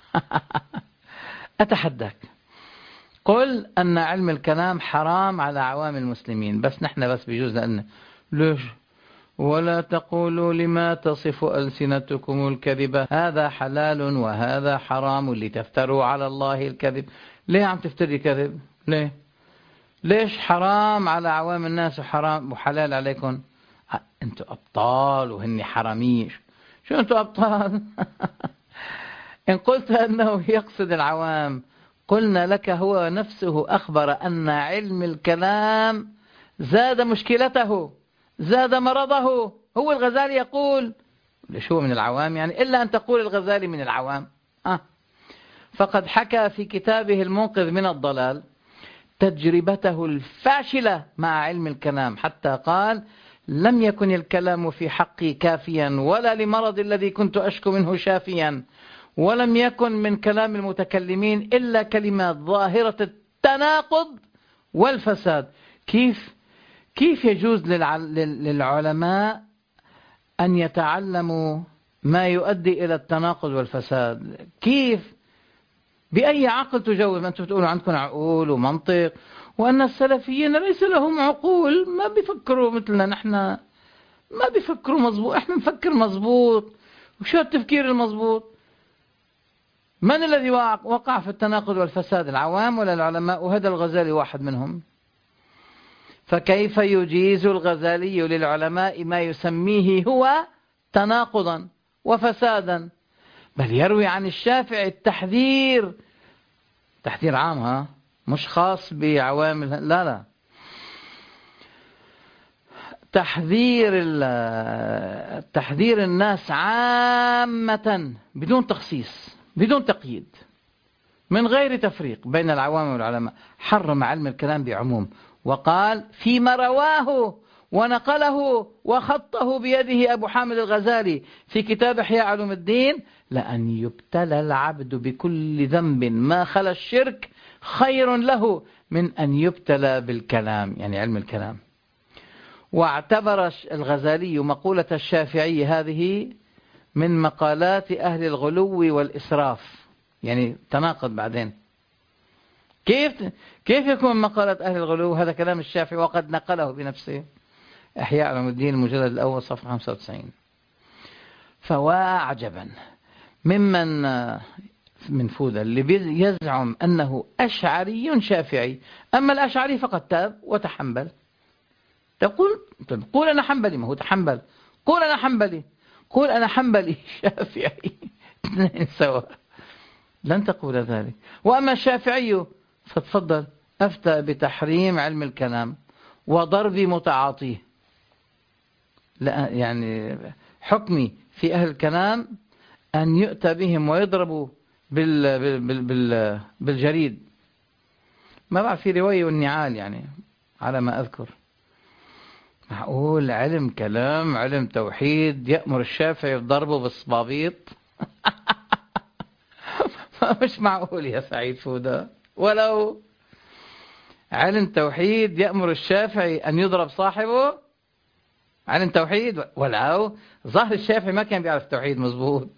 [SPEAKER 2] أتحداك، قل أن علم الكلام حرام على عوام المسلمين، بس نحن بس بيجوز لأن ليش؟ ولا تقولوا لما تصف ألسنتكم الكذب هذا حلال وهذا حرام لتفتروا على الله الكذب. ليه عم تفتري كذب؟ ليه؟ ليش حرام على عوام الناس وحرام وحلال عليكم؟ أنتوا أبطال وهني حراميش. شو أنتوا أبطال؟ إن قلت أنه يقصد العوام قلنا لك هو نفسه أخبر أن علم الكلام زاد مشكلته، زاد مرضه. هو الغزالي يقول ليش هو من العوام؟ يعني إلا أن تقول الغزالي من العوام. فقد حكى في كتابه المنقذ من الضلال تجربته الفاشلة مع علم الكلام، حتى قال لم يكن الكلام في حقي كافيا ولا لمرض الذي كنت أشكو منه شافيا، ولم يكن من كلام المتكلمين إلا كلمات ظاهرة التناقض والفساد. كيف يجوز للعلماء أن يتعلموا ما يؤدي إلى التناقض والفساد؟ كيف؟ بأي عقل تجوز؟ أنتم بتقولوا عندكم عقول ومنطق، وأن السلفيين ليس لهم عقول، ما بيفكروا مثلنا نحن، ما بيفكروا مظبوط، احنا نفكر مظبوط. وشو التفكير المظبوط؟ من الذي وقع في التناقض والفساد؟ العوام ولا العلماء؟ وهذا الغزالي واحد منهم. فكيف يجيز الغزالي للعلماء ما يسميه هو تناقضا وفسادا؟ بل يروي عن الشافعي التحذير، تحذير عام مش خاص بعوام، لا تحذير الناس عامة بدون تخصيص بدون تقييد، من غير تفريق بين العوام والعلماء. حرم علم الكلام بعموم، وقال فيما رواه ونقله وخطه بيده أبو حامد الغزالي في كتاب إحياء علوم الدين: لأن يبتلى العبد بكل ذنب ما خلا الشرك خير له من أن يبتلى بالكلام، يعني علم الكلام. واعتبر الغزالي مقولة الشافعي هذه من مقالات أهل الغلو والإسراف، يعني تناقض بعدين. كيف يكون مقالة أهل الغلو؟ هذا كلام الشافعي وقد نقله بنفسه، إحياء علوم الدين المجلد الأول صفحة 95. فواعجبا ممن من فوذا اللي يزعم أنه أشعري شافعي، أما الأشعري فقد تاب وتحنبل. قول أنا حنبلي، ما هو تحنبل. قول أنا حنبلي، قول أنا حنبلي شافعي، اثنين سوا، لن تقول ذلك. وأما الشافعي فتفضل أفتى بتحريم علم الكلام وضرب متعاطيه. لا يعني حكمي في أهل الكلام أن يؤتى بهم ويضربوا بالجريد. ما بعرف في رواية والنعال، يعني على ما أذكر. معقول علم كلام علم توحيد يأمر الشافعي بضربه بالصبابيط؟ مش معقول يا سعيد فودة. ولو علم توحيد يأمر الشافعي أن يضرب صاحبه، علم توحيد، ولو ظاهر الشافعي ما كان بيعرف التوحيد مظبوط.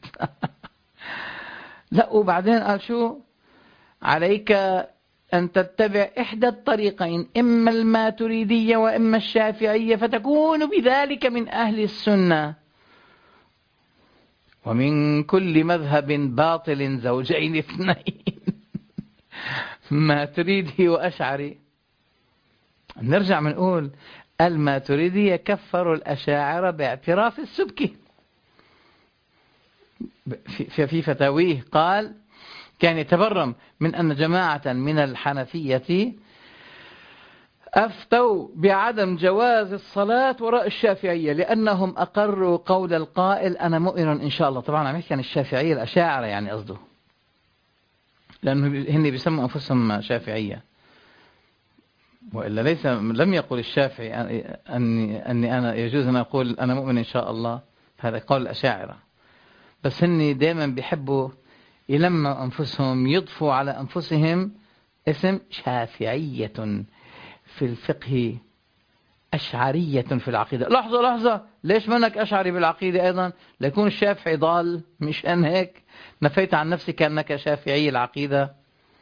[SPEAKER 2] لا، وبعدين قال شو؟ عليك أن تتبع إحدى الطريقين، إما الماتريدية وإما الشافعية، فتكون بذلك من أهل السنة. ومن كل مذهب باطل زوجين اثنين. ماتريدي وأشعري. نرجع منقول الماتريدية كفروا الأشاعرة باعتراف السبكي في فتاويه، قال كان يتبرم من أن جماعة من الحنفية أفتوا بعدم جواز الصلاة وراء الشافعية لأنهم أقروا قول القائل أنا مؤمن إن شاء الله. طبعا عم يحكي عن الشافعية الأشاعرة يعني قصده، لأنه هن بيسموا أنفسهم شافعية، وإلا لم يقل الشافعي أني أنا يجوز أن أقول أنا مؤمن إن شاء الله، هذا قول الأشاعرة. بس هن دائما بيحبوا يلموا أنفسهم، يضفوا على أنفسهم اسم شافعية في الفقه أشعرية في العقيدة. لحظة، ليش منك أشعري بالعقيدة أيضا؟ ليكون الشافعي ضال، مشان هيك نفيت عن نفسك أنك شافعي العقيدة.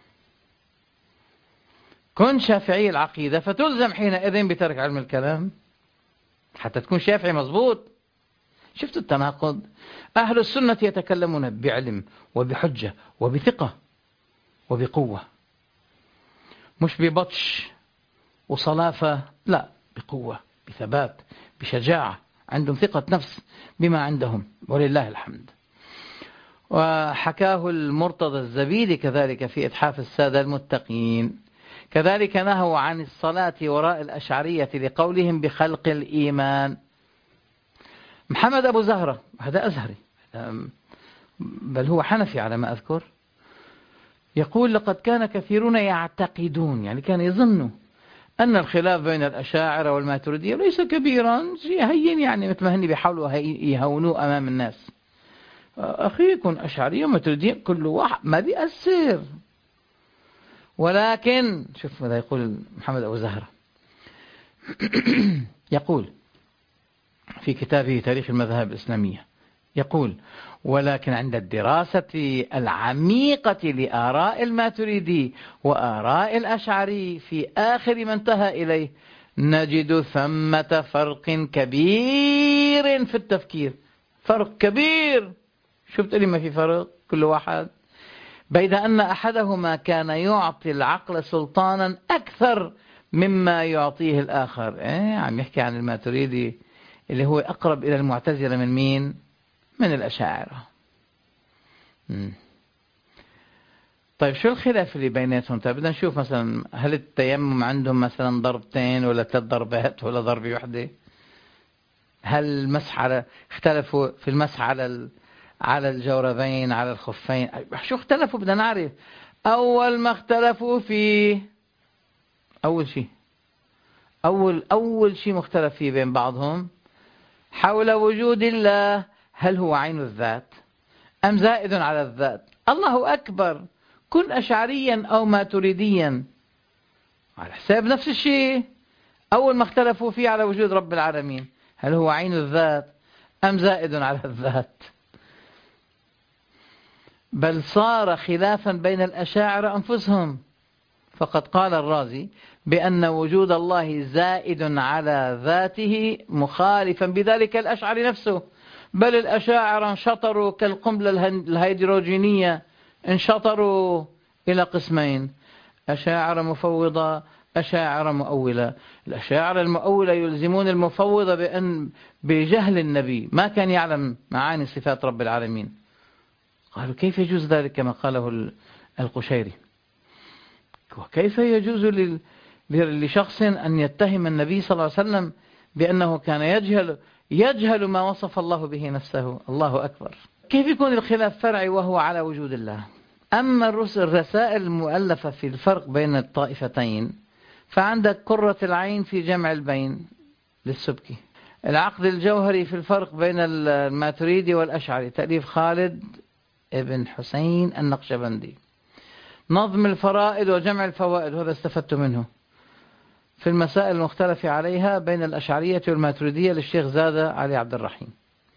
[SPEAKER 2] كن شافعي العقيدة فتلزم حينئذ بترك علم الكلام حتى تكون شافعي مضبوط. شفت التناقض؟ أهل السنة يتكلمون بعلم وبحجة وبثقة وبقوة، مش ببطش وصلافة، لا، بقوة، بثبات، بشجاعة، عندهم ثقة نفس بما عندهم ولله الحمد. وحكاه المرتضى الزبيدي كذلك في إتحاف السادة المتقين. كذلك نهوا عن الصلاة وراء الأشعرية لقولهم بخلق الإيمان. محمد أبو زهرة هذا أزهري، بل هو حنفي على ما أذكر، يقول لقد كان كثيرون يعتقدون، يعني كان يظنوا أن الخلاف بين الأشاعرة والماتريدية ليس كبيرا، شيء هين، يعني مثل ما هن بيحاولوا يهونوه أمام الناس. أخي يكون أشعرية وماتريدية كل واحد ما بيأثر. ولكن شوف ماذا يقول محمد أبو زهرة. يقول في كتابه تاريخ المذاهب الإسلامية، يقول: ولكن عند الدراسة العميقة لآراء الماتريدي وآراء الأشعري في آخر ما انتهى إليه نجد ثمة فرق كبير في التفكير. فرق كبير، شفت لي ما في فرق كل واحد، بيد أن أحدهما كان يعطي العقل سلطانا أكثر مما يعطيه الآخر. عم يحكي عن الماتريدي اللي هو أقرب إلى المعتزلة من مين؟ من الأشاعرة. طيب شو الخلاف اللي بيناتهم؟ طيب بدنا نشوف مثلا هل التيمم عندهم مثلا ضربتين ولا 3 ضربات ولا ضربة واحدة؟ هل المسح على اختلفوا في المسح على الجوربين على الخفين؟ شو اختلفوا؟ بدنا نعرف. أول ما اختلفوا فيه، أول شيء مختلف فيه بين بعضهم حول وجود الله، هل هو عين الذات أم زائد على الذات؟ الله أكبر، كن أشعريا أو ماتريديا على حساب نفس الشيء. أول ما اختلفوا فيه على وجود رب العالمين، هل هو عين الذات أم زائد على الذات؟ بل صار خلافا بين الأشاعرة أنفسهم، فقد قال الرازي بأن وجود الله زائد على ذاته مخالفا بذلك الأشعري نفسه. بل الأشاعرة انشطروا كالقنبلة الهيدروجينية، انشطروا إلى قسمين: أشاعرة مفوضة، أشاعرة مؤولة. الأشاعرة المؤولة يلزمون المفوضة بجهل النبي ما كان يعلم معاني صفات رب العالمين. قالوا كيف يجوز ذلك كما قاله القشيري؟ وكيف يجوز لشخص أن يتهم النبي صلى الله عليه وسلم بأنه كان يجهل ما وصف الله به نفسه؟ الله أكبر. كيف يكون الخلاف فرعي وهو على وجود الله؟ أما الرسائل المؤلفة في الفرق بين الطائفتين، فعندك قرة العين في جمع البين للسبكي، العقد الجوهري في الفرق بين الماتريدي والأشعري تأليف خالد ابن حسين النقشبندي، نظم الفرائد وجمع الفوائد، وهذا استفدت منه في المسائل المختلف عليها بين الأشعرية والماتريدية للشيخ زادة علي عبد الرحيم،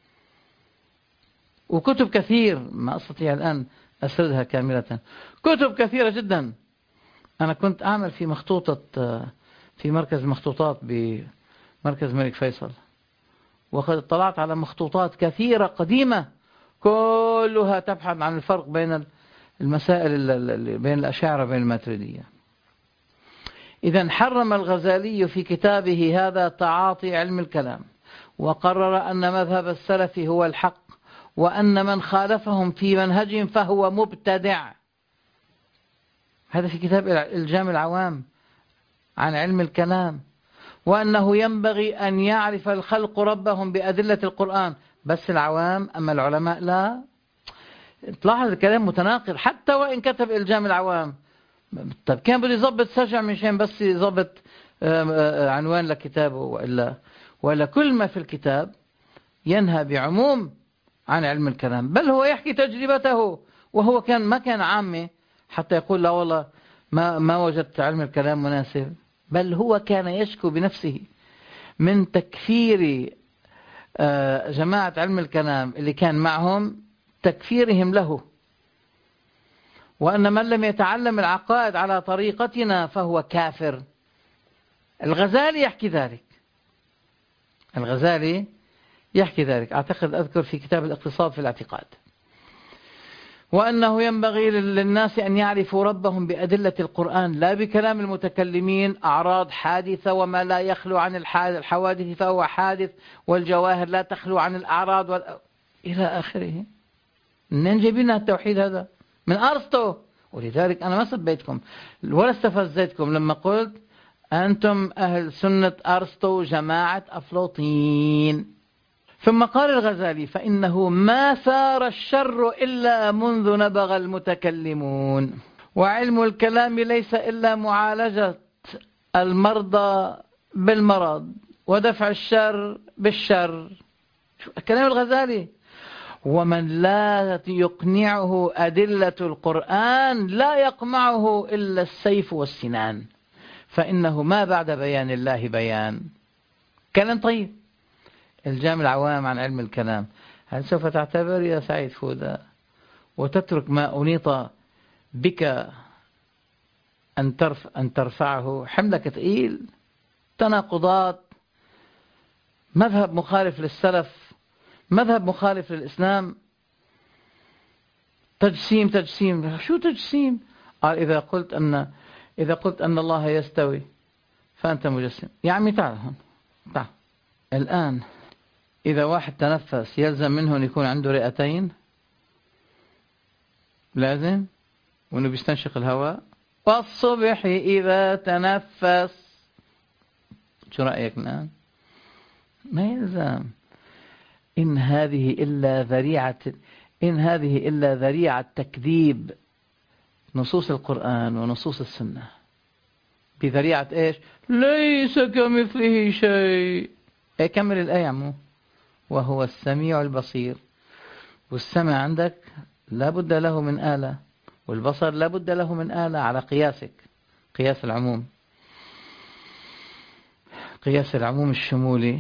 [SPEAKER 2] وكتب كثير ما أستطيع الآن أسردها كاملة، كتب كثيرة جدا. أنا كنت أعمل في مخطوطة في مركز مخطوطات بمركز الملك فيصل، وقد اطلعت على مخطوطات كثيرة قديمة كلها تبحث عن الفرق بين المسائل بين الأشاعرة وبين الماتريدية. إذن حرم الغزالي في كتابه هذا تعاطي علم الكلام، وقرر أن مذهب السلف هو الحق، وأن من خالفهم في منهجهم فهو مبتدع. هذا في كتاب إلجام العوام عن علم الكلام. وأنه ينبغي أن يعرف الخلق ربهم بأدلة القرآن، بس العوام أما العلماء لا. تلاحظ الكلام متناقض حتى وإن كتب إلجام العوام. طيب كان بده يضبط سجع مشان بس يضبط عنوان لكتابه، ولا كل ما في الكتاب ينهى بعموم عن علم الكلام، بل هو يحكي تجربته، وهو ما كان عامة حتى يقول لا والله ما وجدت علم الكلام مناسب، بل هو كان يشكو بنفسه من تكفير جماعة علم الكلام اللي كان معهم، تكفيرهم له، وأن من لم يتعلم العقائد على طريقتنا فهو كافر. الغزالي يحكي ذلك، الغزالي يحكي ذلك، أعتقد أذكر في كتاب الاقتصاد في الاعتقاد. وأنه ينبغي للناس أن يعرفوا ربهم بأدلة القرآن لا بكلام المتكلمين. أعراض حادثة، وما لا يخلو عن الحوادث فهو حادث، والجواهر لا تخلو عن الأعراض إلى آخره. منين جايبين التوحيد هذا؟ من أرسطو. ولذلك أنا ما سبيتكم ولا استفزيتكم لما قلت أنتم أهل سنة أرسطو جماعة أفلاطين. ثم قال الغزالي: فإنه ما ثار الشر إلا منذ نبغ المتكلمون، وعلم الكلام ليس إلا معالجة المرضى بالمرض ودفع الشر بالشر. كلام الغزالي. ومن لا يقنعه أدلة القرآن لا يقمعه إلا السيف والسنان، فإنه ما بعد بيان الله بيان. كلام طيب. الجامع العوام عن علم الكلام. هل سوف تعتبر يا سعيد فودة وتترك ما أنيط بك أن ترفعه؟ حملك ثقيل، تناقضات، مذهب مخالف للسلف، مذهب مخالف للإسلام، تجسيم. شو تجسيم؟ قال إذا قلت أن الله يستوي فأنت مجسم. يا عمي تعال هون، تعال. الآن إذا واحد تنفس يلزم منه أن يكون عنده رئتين؟ لازم. وأنه بيستنشق الهواء. والصبح إذا تنفس، شو رأيك الآن؟ ما يلزم. إن هذه إلا ذريعة تكذيب نصوص القرآن ونصوص السنة. بذريعة إيش؟ ليس كمثله شيء. كمل الآية عمو. وهو السميع البصير. والسمع عندك لا بد له من آلة، والبصر لا بد له من آلة على قياسك، قياس العموم، قياس العموم الشمولي.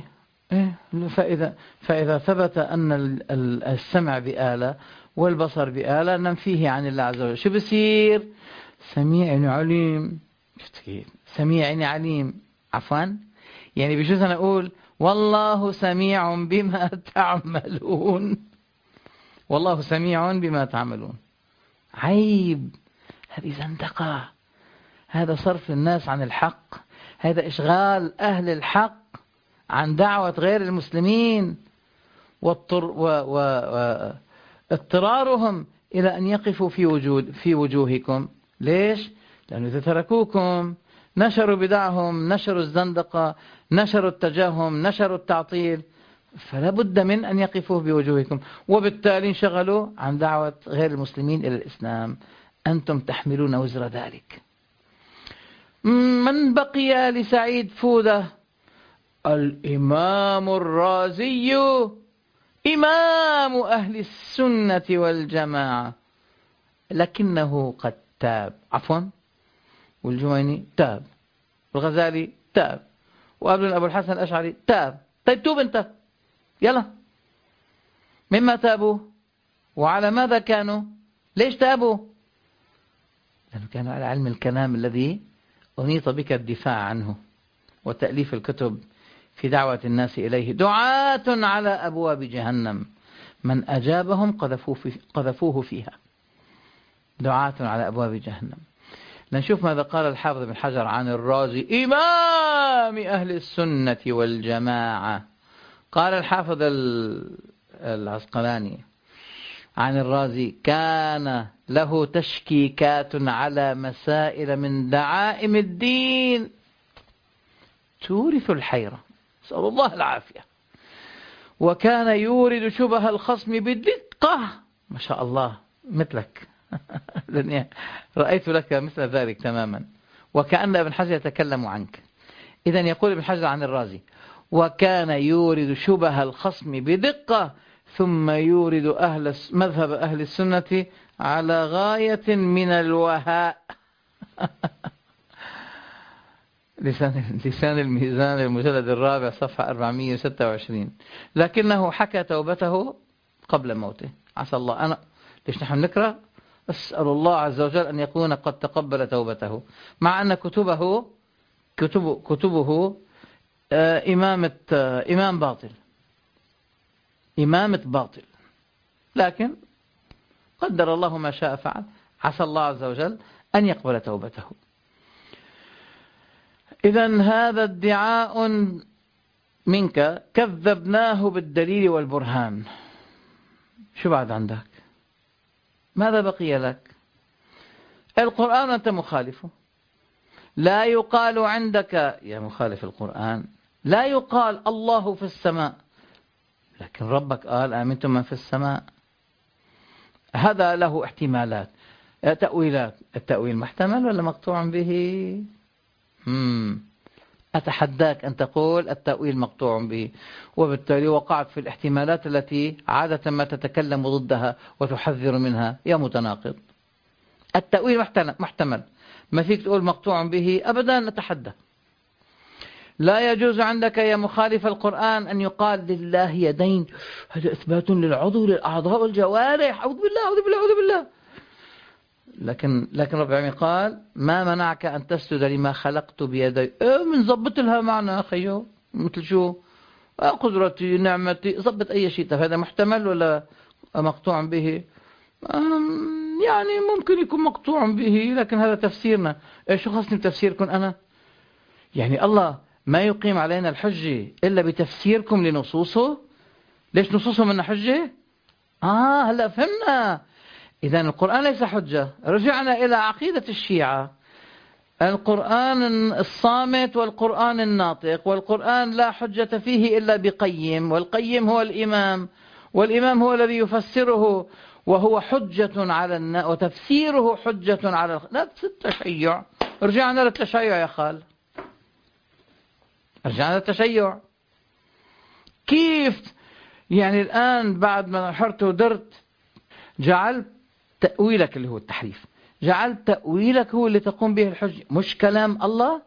[SPEAKER 2] فإذا ثبت أن السمع بآلة والبصر بآلة ننفيه عن الله عز وجل، شو بصير؟ سميع عليم. سميع عليم، عفوا، يعني بجوز أنا أقول والله سميع بما تعملون. والله سميع بما تعملون. عيب، هذه زندقة، هذا صرف الناس عن الحق، هذا إشغال أهل الحق عن دعوة غير المسلمين، واضطرارهم إلى أن يقفوا في وجوهكم. ليش؟ لأنه إذا تركوكم نشروا بدعهم، نشروا الزندقة، نشروا التجاهم، نشروا التعطيل، فلا بد من أن يقفوا بوجوهكم، وبالتالي انشغلوا عن دعوة غير المسلمين إلى الإسلام. أنتم تحملون وزر ذلك. من بقي لسعيد فودة؟ الإمام الرازي، إمام أهل السنة والجماعة، لكنه قد تاب. عفوا، والجويني تاب، والغزالي تاب، وأبو الحسن الأشعري تاب. طيب توب أنت، يلا. مما تابوا وعلى ماذا كانوا؟ ليش تابوا؟ لأنه كانوا على علم الكلام الذي أنيط بك الدفاع عنه وتأليف الكتب في دعوة الناس إليه. دعاة على أبواب جهنم، من أجابهم قذفوه فيها. دعاة على أبواب جهنم. لنشوف ماذا قال الحافظ بن حجر عن الرازي إمام أهل السنة والجماعة. قال الحافظ العسقلاني عن الرازي: كان له تشكيكات على مسائل من دعائم الدين تورث الحيرة، نسأل الله العافية، وكان يورد شبه الخصم بدقة. ما شاء الله، مثلك رأيت لك مثل ذلك تماما، وكأن ابن حجر يتكلم عنك. إذن يقول ابن حجر عن الرازي: وكان يورد شبه الخصم بدقة، ثم يورد مذهب أهل السنة على غاية من الوهاء. لسان الميزان المجلد الرابع صفحة 426. لكنه حكى توبته قبل موته. عسى الله ليش نحن نكره؟ أسأل الله عز وجل أن يكون قد تقبل توبته، مع أن كتبه إمام باطل، لكن قدر الله ما شاء فعل. عسى الله عز وجل أن يقبل توبته. إذن هذا ادعاء منك كذبناه بالدليل والبرهان. شو بعد عندك؟ ماذا بقي لك؟ القرآن أنت مخالفه. لا يقال عندك يا مخالف القرآن، لا يقال الله في السماء، لكن ربك قال آمنتم من في السماء. هذا له احتمالات، تأويلات. التأويل محتمل ولا مقطوع به؟ أتحداك أن تقول التأويل مقطوع به، وبالتالي وقعت في الاحتمالات التي عادة ما تتكلم ضدها وتحذر منها يا متناقض. التأويل محتمل، ما فيك تقول مقطوع به أبدا. نتحدى. لا يجوز عندك يا مخالف القرآن أن يقال لله يدين، هذا إثبات للعضو للأعضاء والجوارح. أعوذ بالله أعوذ بالله أعوذ بالله. لكن رب العالمين قال ما منعك أن تسجد لما خلقت بيدي. منظبط لها معنى خيو، مثل شو؟ قدرتي نعمتي، ضبط أي شيء. هذا محتمل ولا مقطوع به؟ يعني ممكن يكون مقطوع به، لكن هذا تفسيرنا. شو خصني بتفسيركم أنا؟ يعني الله ما يقيم علينا الحجة إلا بتفسيركم لنصوصه. ليش نصوصه منا حجة؟ هلأ فهمنا. إذن القرآن ليس حجة. رجعنا إلى عقيدة الشيعة، القرآن الصامت والقرآن الناطق، والقرآن لا حجة فيه إلا بقيم، والقيم هو الإمام، والإمام هو الذي يفسره، وهو حجة على وتفسيره حجة على نفس التشيع. رجعنا للتشيع يا خال، رجعنا للتشيع. كيف يعني الآن بعد ما حرت ودرت جعلت تأويلك اللي هو التحريف، جعلت تأويلك هو اللي تقوم به الحجة، مش كلام الله؟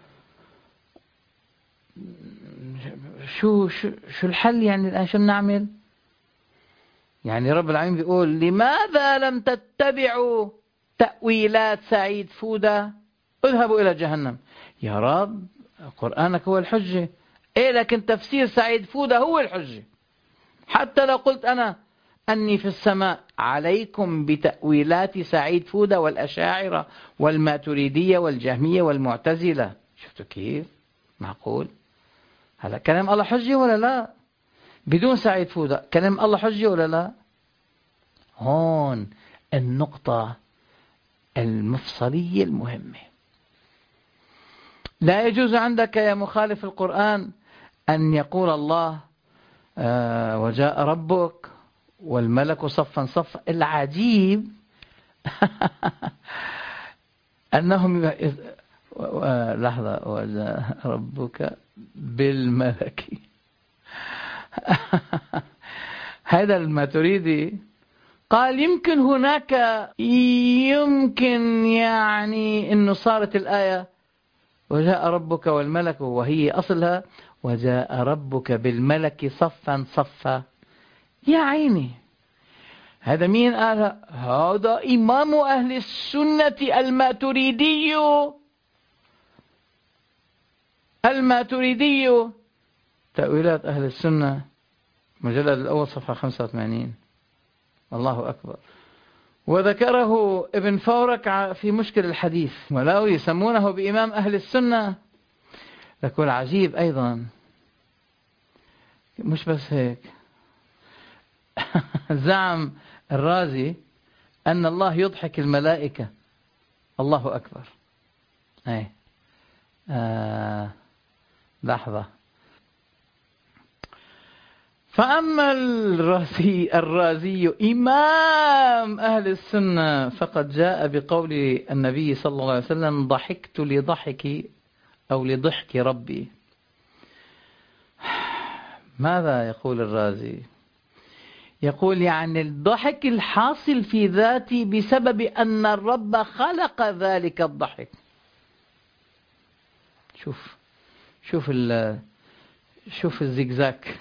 [SPEAKER 2] شو الحل يعني الآن؟ شو نعمل؟ يعني رب العالمين بيقول لماذا لم تتبعوا تأويلات سعيد فودة؟ اذهبوا إلى جهنم. يا رب قرآنك هو الحجة، لكن تفسير سعيد فودة هو الحجة. حتى لو قلت أنا أني في السماء، عليكم بتأويلات سعيد فودة والأشاعرة والماتريدية والجهمية والمعتزلة. شفتوا كيف؟ معقول؟ هذا كلام الله حجة ولا لا؟ بدون سعيد فودة كلام الله حجة ولا لا؟ هون النقطة المفصلية المهمة. لا يجوز عندك يا مخالف القرآن أن يقول الله وجاء ربك والملك صفا صفا. العجيب أنهم لحظة، وجاء ربك بالملك. هذا الماتريدي قال يمكن هناك، يمكن يعني أنه صارت الآية وجاء ربك والملك، وهي أصلها وجاء ربك بالملك صفا صفا. يا عيني، هذا مين قالها؟ هذا إمام أهل السنة الماتريدي. تأويلات أهل السنة مجلد الأول صفحة 85. الله أكبر. وذكره ابن فورك في مشكل الحديث، ولو يسمونه بإمام أهل السنة. لكن عجيب أيضا، مش بس هيك، زعم الرازي أن الله يضحك الملائكة. الله أكبر. لحظة. فأما الرازي إمام أهل السنة فقد جاء بقول النبي صلى الله عليه وسلم ضحكت لضحك أو لضحك ربي. ماذا يقول الرازي؟ يقول يعني الضحك الحاصل في ذاتي بسبب أن الرب خلق ذلك الضحك. شوف الزجزاك.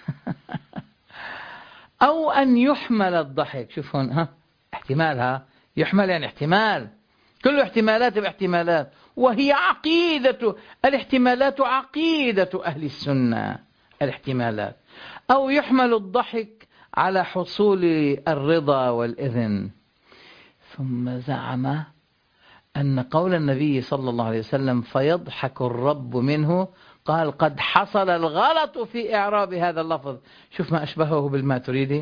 [SPEAKER 2] أو أن يحمل الضحك. شوف هون احتمالها يحمل، يعني احتمال، كل احتمالات باحتمالات، وهي عقيدة الاحتمالات، عقيدة أهل السنة الاحتمالات. أو يحمل الضحك على حصول الرضا والإذن. ثم زعم أن قول النبي صلى الله عليه وسلم فيضحك الرب منه، قال قد حصل الغلط في إعراب هذا اللفظ. شوف ما أشبهه بالماتريدي.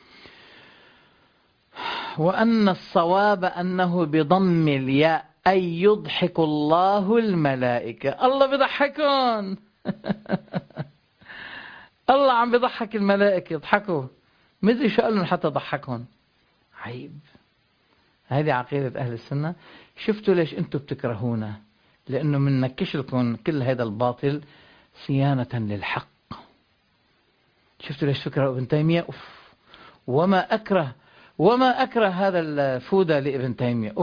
[SPEAKER 2] وأن الصواب أنه بضم الياء، أي يضحك الله الملائكة. الله بضحكون. الله عم بضحك الملائكة، يضحكوا، مدري شو قال لهم حتى ضحكهم. عيب. هذه عقيدة أهل السنة. شفتوا ليش أنتم بتكرهونا؟ لأنه مننكش لكم كل هذا الباطل صيانة للحق. شفتوا ليش فكرة ابن تيمية؟ وما أكره هذا الفودة لابن تيمية.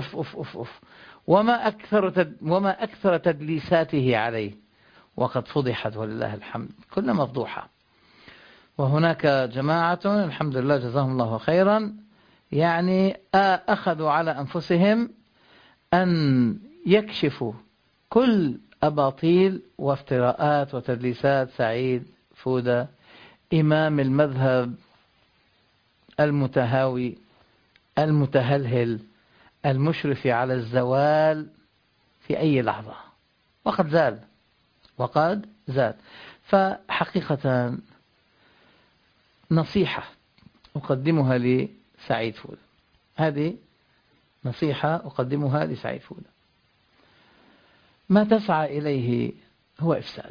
[SPEAKER 2] وما أكثر تدليساته عليه، وقد فضحت ولله الحمد، كل مفضوحة. وهناك جماعة الحمد لله جزاهم الله خيرا، يعني أخذوا على أنفسهم أن يكشفوا كل أباطيل وافتراءات وتدليسات سعيد فودة، إمام المذهب المتهاوي المتهلهل المشرف على الزوال في أي لحظة، وقد زال. فحقيقة نصيحة أقدمها لسعيد فودة، هذه نصيحة أقدمها لسعيد فودة. ما تسعى إليه هو إفساد.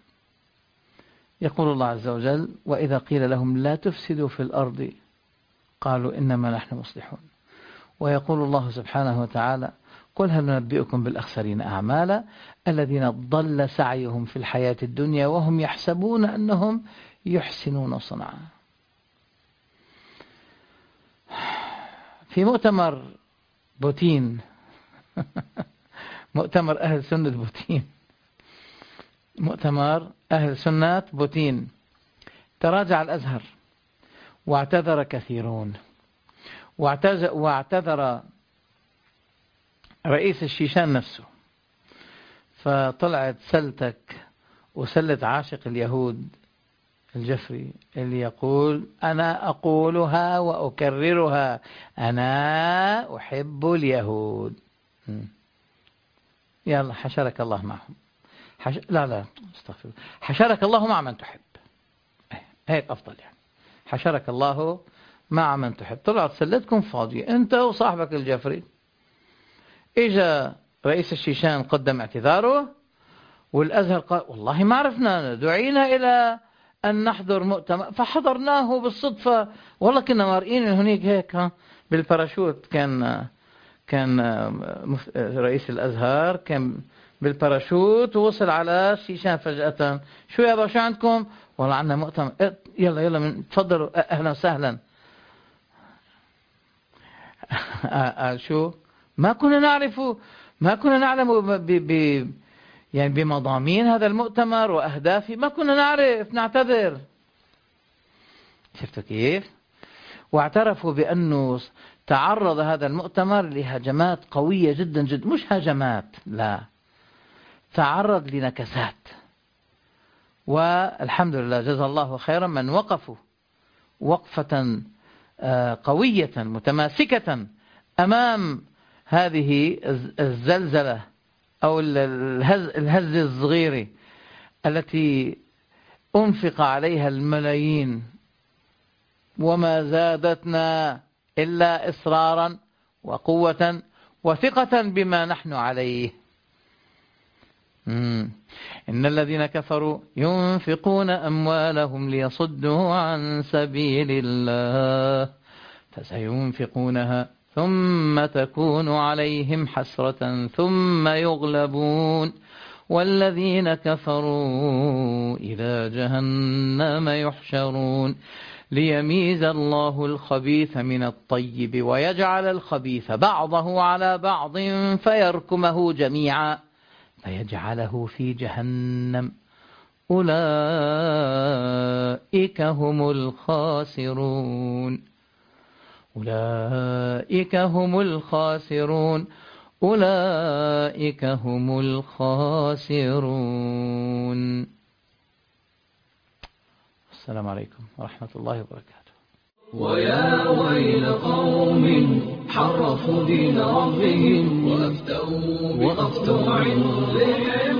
[SPEAKER 2] يقول الله عز وجل وإذا قيل لهم لا تفسدوا في الأرض قالوا إنما نحن مصلحون. ويقول الله سبحانه وتعالى قل هل ننبئكم بالأخسرين أعمالا الذين ضل سعيهم في الحياة الدنيا وهم يحسبون أنهم يحسنون صنعا. في مؤتمر بوتين مؤتمر أهل سنة بوتين، مؤتمر أهل سنة بوتين، تراجع الأزهر واعتذر كثيرون، واعتذر رئيس الشيشان نفسه. فطلعت سلتك وسلة عاشق اليهود الجفري اللي يقول أنا أقولها وأكررها أنا أحب اليهود. يلا حشرك الله معهم. لا استغفر، حشرك الله مع من تحب، هيك أفضل يعني. حشرك الله مع من تحب. طلعت سلتكم فاضية أنت وصاحبك الجفري. إجا رئيس الشيشان قدم اعتذاره، والأزهر قال والله ما عرفنا، دعينا إلى أن نحضر مؤتمر فحضرناه بالصدفة، والله كنا مارئين هناك هيك بالباراشوت. كان رئيس الأزهر كان بالباراشوت ووصل على الشيشان فجأة. شو يا باشا عندكم؟ والله عندنا مؤتمر. يلا تفضلوا أهلا وسهلا. قال شو؟ ما كنا نعلم يعني بمضامين هذا المؤتمر وأهدافه، ما كنا نعرف، نعتذر. شفتوا كيف؟ واعترفوا بأنه تعرض هذا المؤتمر لهجمات قوية جدا جدا، مش هجمات، لا، تعرض لنكسات. والحمد لله جزا الله خيرا من وقفوا وقفة قوية متماسكة أمام هذه الزلزلة أو الهز الصغير التي أنفق عليها الملايين، وما زادتنا إلا إصرارا وقوة وثقة بما نحن عليه. إن الذين كفروا ينفقون أموالهم ليصدوا عن سبيل الله فسينفقونها ثم تكون عليهم حسرة ثم يغلبون والذين كفروا إلى جهنم يحشرون ليميز الله الخبيث من الطيب ويجعل الخبيث بعضه على بعض فيركمه جميعا فيجعله في جهنم. أولئك هم الخاسرون. أولئك هم الخاسرون. أولئك هم الخاسرون. السلام عليكم ورحمة الله وبركاته.
[SPEAKER 1] ويا ويل قوم حرفوا دين ربهم وأفتوا بمقطوع لحفظ